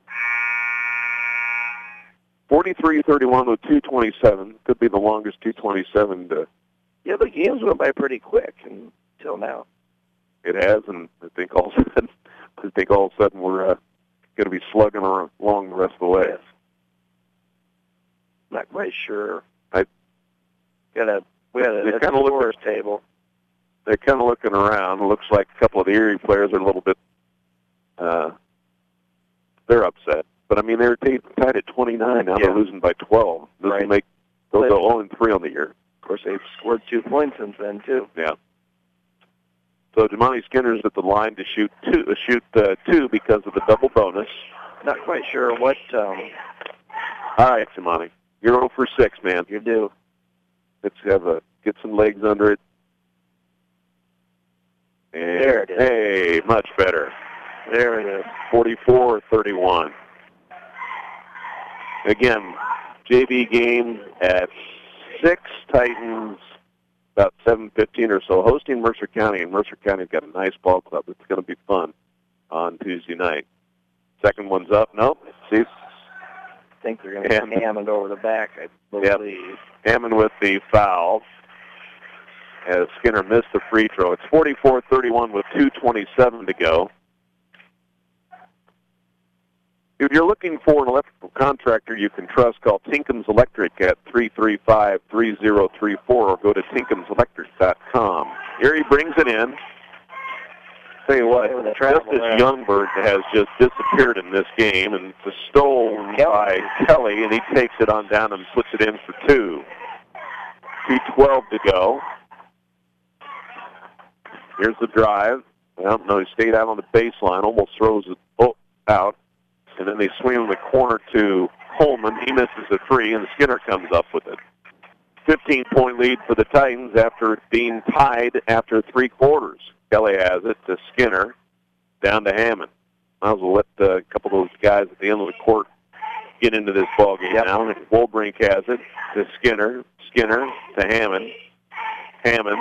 43-31 with 2:27. Could be the longest 2:27 to... Yeah, the games went by pretty quick until now. It has, and I think all of a sudden we're going to be slugging along the rest of the way. Yes. Not quite sure. We had a scorer's table. They're kind of looking around. It looks like a couple of the Erie players are a little bit, they're upset. But, I mean, they're tied at 29. Now they're losing by 12. They'll go 0-3 on the year. Of course, they've scored 2 points since then, too. Yeah. So Jamani Skinner's at the line to shoot two because of the double bonus. Not quite sure what... All right, Jamani. You're 0 for 6, man. You do. Let's get some legs under it. And there it is. Hey, much better. There it is. 44-31. Again, JV game at 6, Titans about 7:15 or so, hosting Mercer County, and Mercer County's got a nice ball club. It's going to be fun on Tuesday night. Second one's up. Nope. See? I think they're going to get Hammond over the back, I believe. Yep. Hammond with the foul as Skinner missed the free throw. It's 44-31 with 2:27 to go. If you're looking for an electrical contractor you can trust, call Tinkham's Electric at 335-3034 or go to tinkhamselectric.com. Erie brings it in. Tell you what, Justice Youngberg has just disappeared in this game, and it's stolen by Kelly, and he takes it on down and puts it in for 2. 2:12 to go. Here's the drive. Well, no, he stayed out on the baseline, almost throws it out. And then they swing in the corner to Holman. He misses the free, and Skinner comes up with it. 15-point lead for the Titans after being tied after 3 quarters. Kelly has it to Skinner, down to Hammond. Might as well let a couple of those guys at the end of the court get into this ball game now. And Wolbrink has it to Skinner. Skinner to Hammond. Hammond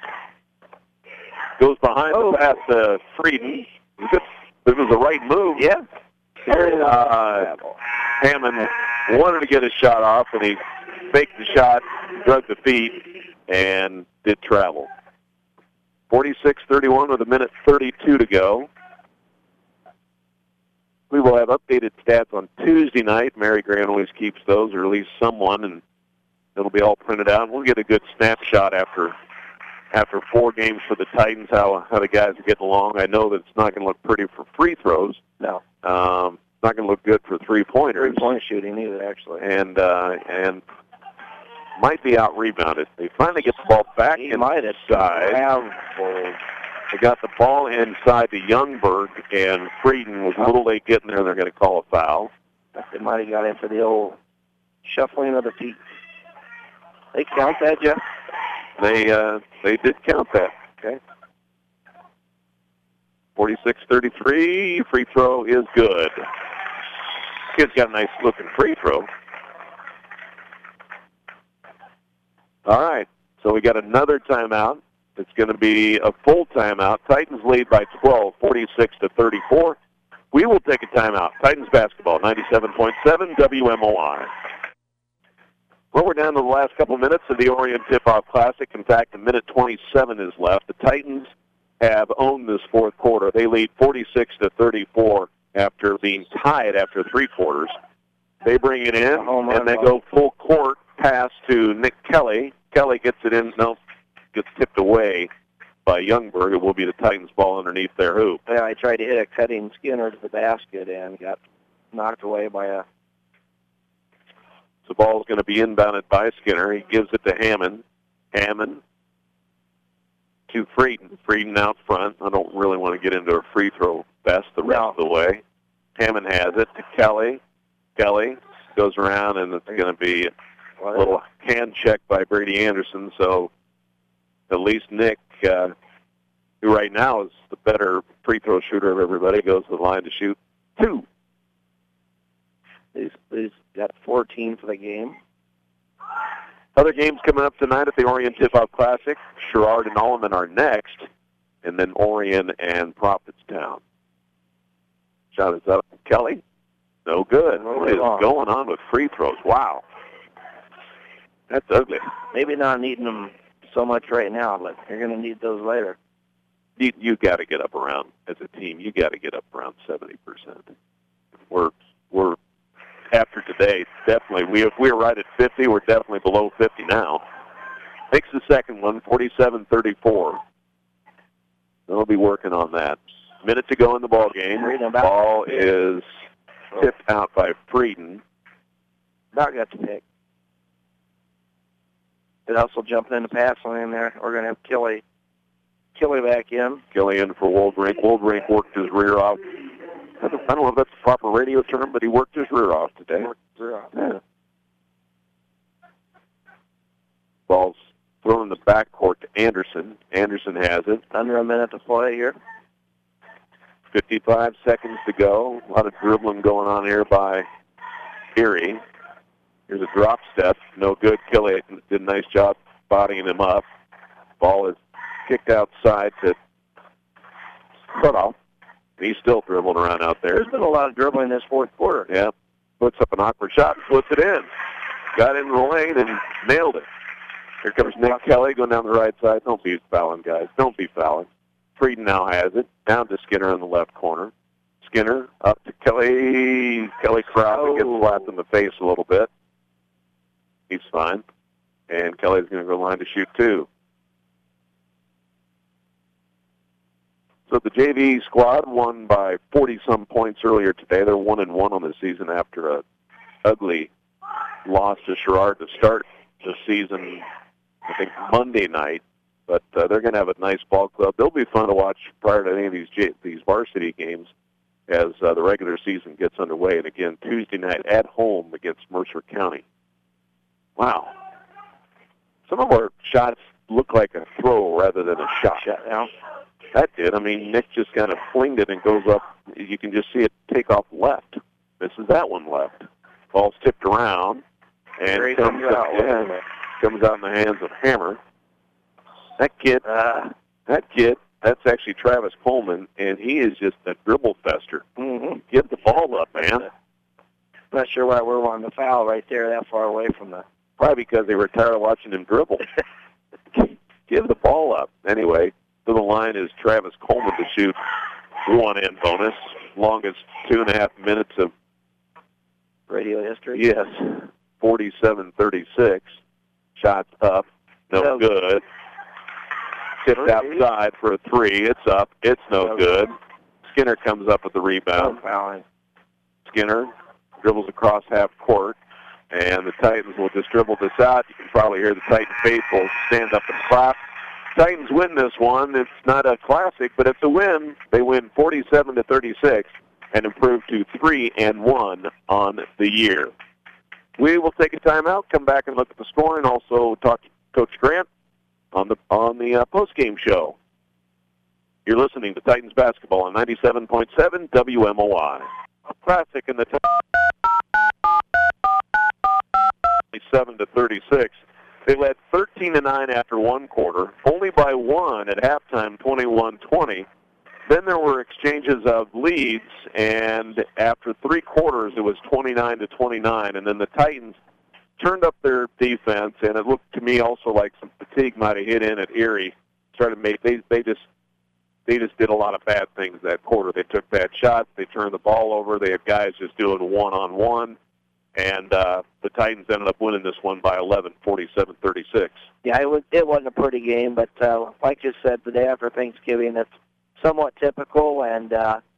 goes behind the pass to Frieden. It was the right move. Yeah. Hammond wanted to get a shot off, and he faked the shot, drug the feet, and did travel. 46-31 with 1:32 to go. We will have updated stats on Tuesday night. Mary Grant always keeps those, or at least someone, and it'll be all printed out. We'll get a good snapshot after 4 games for the Titans, how the guys are getting along. I know that it's not going to look pretty for free throws. No. Not going to look good for 3-pointers. 3-point shooting either, actually. And might be out-rebounded. They finally get the ball back inside. They got the ball inside to Youngberg, and Frieden was a little late getting there. They're going to call a foul. They might have got in for the old shuffling of the feet. They count that, Jeff? They did count that. Okay. 46-33. Free throw is good. Kid's got a nice looking free throw. All right. So we got another timeout. It's going to be a full timeout. Titans lead by 12, 46-34. We will take a timeout. Titans basketball, 97.7 WMOI. Well, we're down to the last couple of minutes of the Orion Tip-Off Classic. In fact, a minute 27 is left. The Titans have owned this fourth quarter. They lead 46-34 after being tied after 3 quarters. They bring it in, and they go full court pass to Nick Kelly. Kelly gets it in. No, gets tipped away by Youngberg. It will be the Titans' ball underneath their hoop. Yeah, I tried to hit a cutting Skinner to the basket and got knocked away by a... The ball is going to be inbounded by Skinner. He gives it to Hammond. Hammond to Frieden. Frieden out front. I don't really want to get into a free throw fest the rest of the way. Hammond has it to Kelly. Kelly goes around, and it's going to be a little hand check by Brady Anderson. So at least Nick, who right now is the better free throw shooter of everybody, goes to the line to shoot 2. He's got 14 for the game. Other games coming up tonight at the Orion Tip-Off Classic. Sherrard and Alleman are next, and then Orion and Prophetstown. Shot is up. Kelly? No good. What is going on with free throws? Wow. That's ugly. Maybe not needing them so much right now, but you're going to need those later. You got to get up around, as a team, you got to get up around 70%. We're after today, definitely. If we're right at 50, we're definitely below 50 now. Makes the second one, 47-34. They'll be working on that. Minute to go in the ball game. Ball is tipped out by Frieden. About got the pick. It also jumping in the pass lane there. We're going to have Kelly back in. Kelly in for Woldrink. Woldrink worked his rear off. I don't know if that's the proper radio term, but he worked his rear off today. Yeah. Ball's thrown in the backcourt to Anderson. Anderson has it. Under a minute to play here. 55 seconds to go. A lot of dribbling going on here by Erie. Here's a drop step. No good. Kelly did a nice job bodying him up. Ball is kicked outside to Cutoff. He's still dribbling around out there. There's been a lot of dribbling this fourth quarter. Yeah. Puts up an awkward shot, puts it in. Got in the lane and nailed it. Here comes Nick Kelly going down the right side. Don't be fouling, guys. Don't be fouling. Frieden now has it. Down to Skinner in the left corner. Skinner up to Kelly. Kelly Crawford gets slapped in the face a little bit. He's fine. And Kelly's going to go line to shoot 2. So the JV squad won by 40-some points earlier today. They're 1-1 on the season after a ugly loss to Sherrard to start the season, I think, Monday night. But they're going to have a nice ball club. They'll be fun to watch prior to any of these varsity games as the regular season gets underway. And again, Tuesday night at home against Mercer County. Wow. Some of our shots look like a throw rather than a shot. Now. That did. I mean, Nick just kind of flinged it and goes up. You can just see it take off left. Misses that one left. Ball's tipped around and comes out in the hands of Hammer. That kid, that's actually Travis Coleman, and he is just a dribble fester. Mm-hmm. Get the ball up, man. Not sure why we're wanting to foul right there that far away from the... Probably because they were tired of watching him dribble. Give the ball up. Anyway, to the line is Travis Coleman to shoot 1-in bonus. Longest 2.5 minutes of radio history. Yes. 47-36. Shots up. No good. Tipped outside for a 3. It's up. It's no good. Skinner comes up with the rebound. Skinner dribbles across half court, and the Titans will just dribble this out. You can probably hear the Titan faithful stand up and clap. Titans win this one. It's not a classic, but it's a win. They win 47-36 and improve to 3-1 on the year. We will take a timeout, come back and look at the score, and also talk to Coach Grant on the post-game show. You're listening to Titans basketball on 97.7 WMOI. Classic in the 7-36. They led 13-9 after one quarter, only by 1 at halftime, 21-20. Then there were exchanges of leads, and after 3 quarters, it was 29-29. And then the Titans turned up their defense, and it looked to me also like some fatigue might have hit in at Erie. They just did a lot of bad things that quarter. They took bad shots. They turned the ball over. They had guys just doing one-on-one. And the Titans ended up winning this one by 11, 47-36. Yeah, it wasn't a pretty game, but like you said, the day after Thanksgiving, it's somewhat typical, and,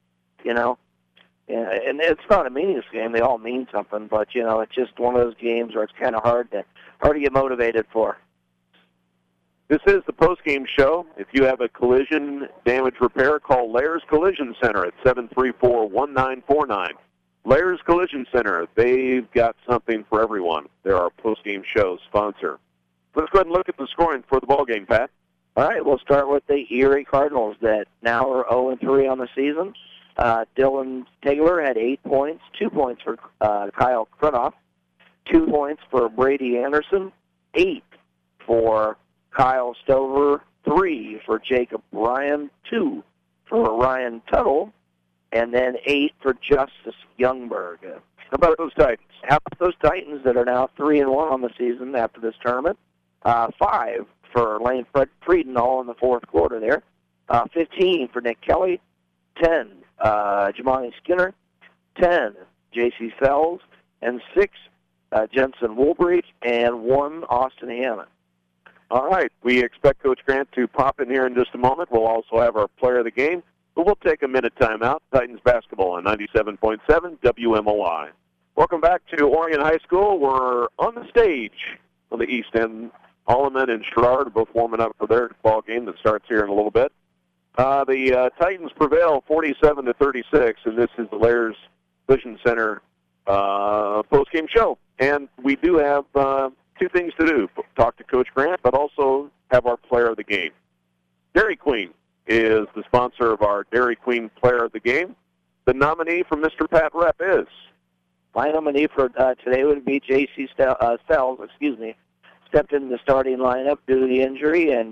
and it's not a meaningless game. They all mean something, but, it's just one of those games where it's kind of hard to get motivated for. This is the post-game show. If you have a collision damage repair, call Lair's Collision Center at 734-1949. Lair's Collision Center, they've got something for everyone. They're our post-game show sponsor. Let's go ahead and look at the scoring for the ball game, Pat. All right, we'll start with the Erie Cardinals that now are 0-3 on the season. Dylan Taylor had 8 points, 2 points for Kyle Crudoff, 2 points for Brady Anderson, 8 for Kyle Stover, 3 for Jacob Ryan, 2 for Ryan Tuttle, and then 8 for Justice Youngberg. How about those Titans? How about those Titans that are now 3-1 on the season after this tournament? 5 for Lane Frieden, all in the fourth quarter there. 15 for Nick Kelly, 10 Jamani Skinner, 10 J.C. Fells, and 6 Jensen Woolbreach, and 1 Austin Hammond. All right, we expect Coach Grant to pop in here in just a moment. We'll also have our player of the game, but we'll take a minute timeout. Titans basketball on 97.7 WMOI. Welcome back to Orion High School. We're on the stage on the east end. Alleman and Sherrard are both warming up for their ball game that starts here in a little bit. The Titans prevail 47-36, and this is the Lair's Vision Center post-game show. And we do have 2 things to do. Talk to Coach Grant, but also have our player of the game. Dairy Queen is the sponsor of our Dairy Queen player of the game. The nominee for Mr. Pat Rep is? My nominee for today would be J.C. Fells, stepped in the starting lineup due to the injury and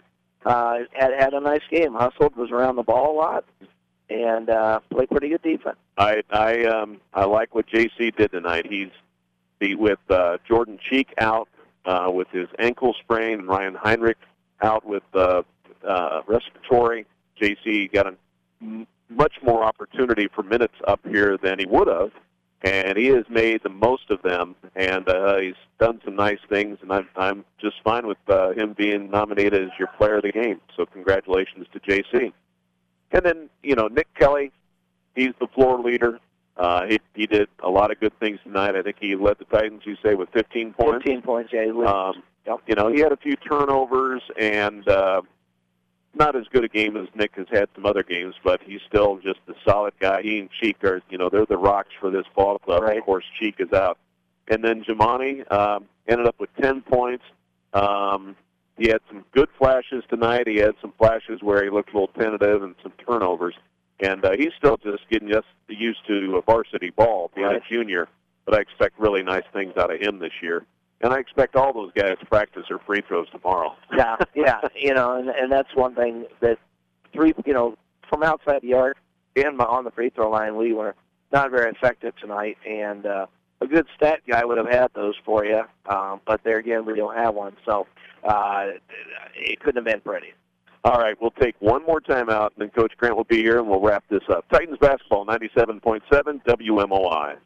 had a nice game. Hustled, was around the ball a lot, and played pretty good defense. I like what J.C. did tonight. He's with Jordan Cheek out with his ankle sprain, and Ryan Heinrich out with respiratory. J.C. got a much more opportunity for minutes up here than he would have, and he has made the most of them, and he's done some nice things, and I'm just fine with him being nominated as your player of the game. So congratulations to J.C. And then, Nick Kelly, he's the floor leader. He did a lot of good things tonight. I think he led the Titans, you say, with 15 points. 15 points, yeah. Yep. He had a few turnovers, and not as good a game as Nick has had some other games, but he's still just a solid guy. He and Cheek are, they're the rocks for this ball club. Right. Of course, Cheek is out. And then Jamani ended up with 10 points. He had some good flashes tonight. He had some flashes where he looked a little tentative and some turnovers. And he's still just getting used to a varsity ball, being a junior. But I expect really nice things out of him this year. And I expect all those guys to practice their free throws tomorrow. Yeah, and that's one thing that from outside the arc and on the free throw line, we were not very effective tonight. And a good stat guy would have had those for you, but there again, we don't have one. So it couldn't have been pretty. All right, we'll take one more timeout, and then Coach Grant will be here, and we'll wrap this up. Titans basketball, 97.7 WMOI.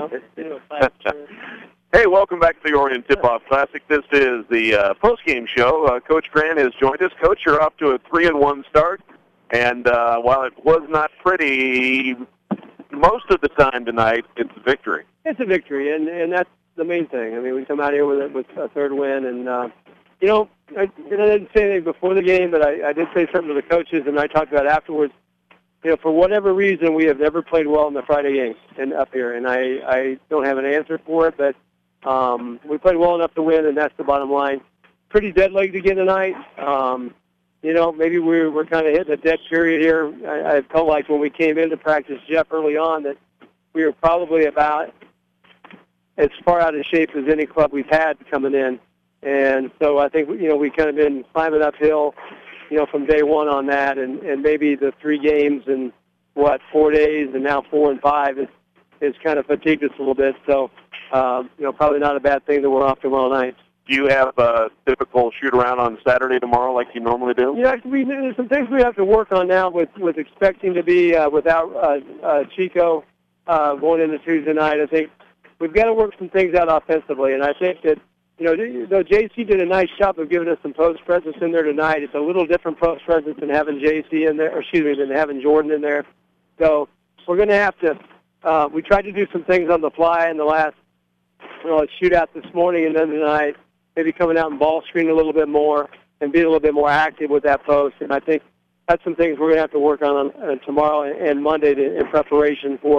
Hey, welcome back to the Orion Tip-Off Classic. This is the post-game show. Coach Grant has joined us. Coach, you're off to a 3-1 start, and while it was not pretty most of the time tonight, it's a victory. It's a victory, and that's the main thing. I mean, we come out here with a third win, and I didn't say anything before the game, but I did say something to the coaches, and I talked about it afterwards. For whatever reason, we have never played well in the Friday games and up here, and I don't have an answer for it, but we played well enough to win, and that's the bottom line. Pretty dead legged again tonight. Maybe we're kind of hitting a dead period here. I felt like when we came into practice, Jeff, early on, that we were probably about as far out of shape as any club we've had coming in. And so I think, we kind of been climbing uphill, from day one on that, and maybe the 3 games in, 4 days, and now 4 and 5 is kind of fatigued us a little bit. So, probably not a bad thing that we're off tomorrow night. Do you have a typical shoot-around on Saturday tomorrow like you normally do? Yeah, there's some things we have to work on now with expecting to be without Chico going into Tuesday night. I think we've got to work some things out offensively, and I think that, though JC did a nice job of giving us some post presence in there tonight, it's a little different post presence than having JC in there, than having Jordan in there. So we're going to have to, we tried to do some things on the fly in the last shootout this morning and then tonight, maybe coming out and ball screen a little bit more and being a little bit more active with that post. And I think that's some things we're going to have to work on tomorrow and Monday in preparation for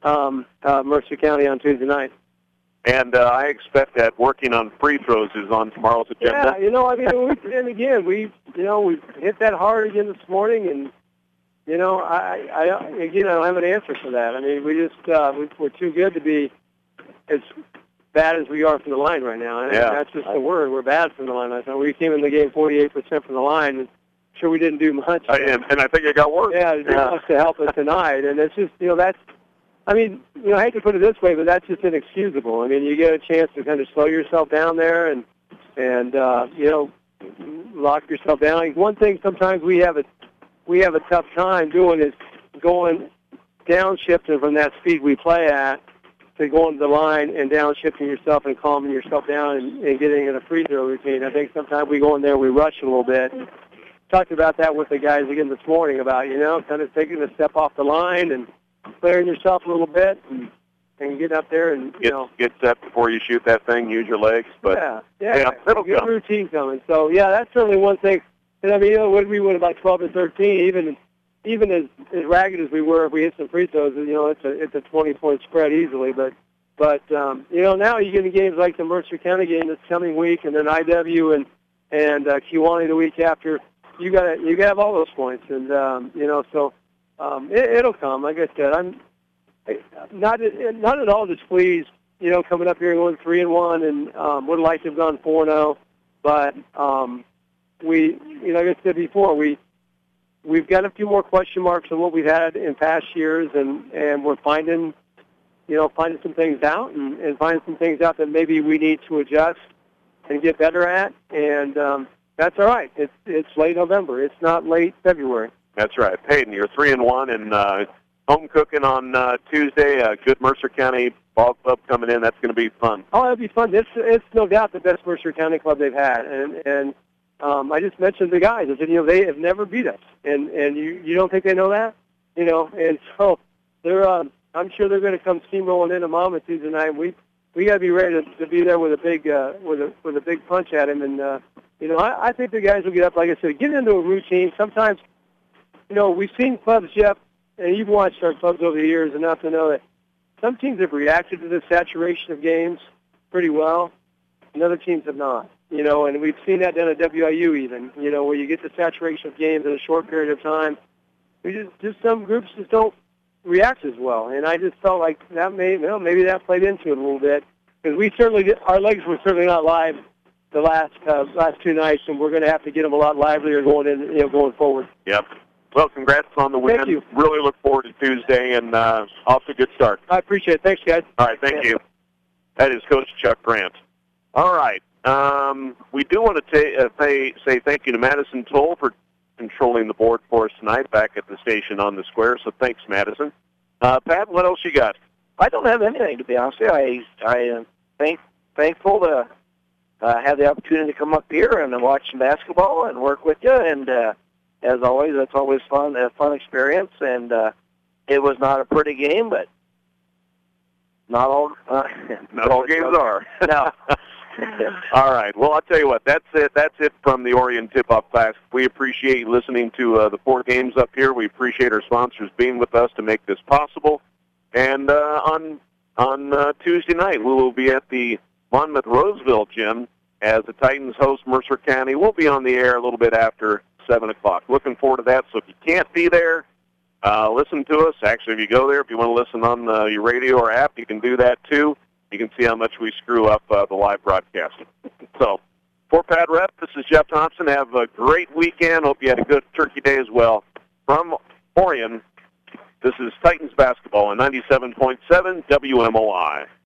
Mercer County on Tuesday night. And I expect that working on free throws is on tomorrow's agenda. Yeah, I mean, and again, we hit that hard again this morning, and I don't have an answer for that. I mean, we just we're too good to be as bad as we are from the line right now. And that's just the word. We're bad from the line. I thought we came in the game 48% from the line, and sure we didn't do much. And I think it got worse. Yeah, it did much to help us tonight, and it's just that's. I mean, I hate to put it this way, but that's just inexcusable. I mean, you get a chance to kind of slow yourself down there and lock yourself down. One thing sometimes we have a tough time doing is going downshifting from that speed we play at to going to the line and downshifting yourself and calming yourself down and getting in a free throw routine. I think sometimes we go in there, we rush a little bit. Talked about that with the guys again this morning about, kind of taking a step off the line and clearing yourself a little bit and getting up there and, Get set before you shoot that thing, use your legs. But yeah, it'll get come. a routine coming. So, that's certainly one thing. And, I mean, when we went about 12 and 13, even as ragged as we were, if we hit some free throws, it's a 20-point spread easily. But now you get in games like the Mercer County game this coming week, and then IW and Kewanee the week after. You got to have all those points, and so it'll come. Like I said, I'm not at all displeased. Coming up here and going 3-1, and would have liked to have gone 4-0, but we, like I said before, we've got a few more question marks than what we've had in past years, and we're finding some things out and finding some things out that maybe we need to adjust and get better at, and that's all right. It's late November. It's not late February. That's right. Peyton, you're 3-1 and home cooking on Tuesday. Good Mercer County ball club coming in. That's going to be fun. Oh, it'll be fun. It's no doubt the best Mercer County club they've had, and I just mentioned the guys. I said, they have never beat us, and you don't think they know that, and so they're. I'm sure they're going to come steamrolling into Mama Tuesday night. We got to be ready to be there with a big with a big punch at him, and I think the guys will get up. Like I said, get into a routine. Sometimes, we've seen clubs, Jeff, and you've watched our clubs over the years enough to know that some teams have reacted to the saturation of games pretty well, and other teams have not. And we've seen that down at WIU even, where you get the saturation of games in a short period of time. We just some groups just don't react as well, and I just felt like that maybe that played into it a little bit, because our legs were certainly not live the last two nights, and we're going to have to get them a lot livelier going forward. Yep. Well, congrats on the win. Thank you. Really look forward to Tuesday, and off to a good start. I appreciate it. Thanks, guys. All right, thank you. That is Coach Chuck Grant. All right. We do want to say thank you to Madison Toll for controlling the board for us tonight back at the station on the square, so thanks, Madison. Pat, what else you got? I don't have anything, to be honest with you. I am thankful to have the opportunity to come up here and watch some basketball and work with you, and as always, that's always fun, a fun experience, and it was not a pretty game, but not all games are. No. All right. Well, I'll tell you what. That's it. That's it from the Orion Tip-Off Class. We appreciate you listening to the 4 games up here. We appreciate our sponsors being with us to make this possible. And on Tuesday night, we will be at the Monmouth Roseville Gym as the Titans host Mercer County. We'll be on the air a little bit after 7 o'clock. Looking forward to that. So if you can't be there, listen to us. Actually, if you go there, if you want to listen on your radio or app, you can do that too. You can see how much we screw up the live broadcast. So, for Pat Rep, this is Jeff Thompson. Have a great weekend. Hope you had a good Turkey Day as well. From Orion, this is Titans Basketball on 97.7 WMOI.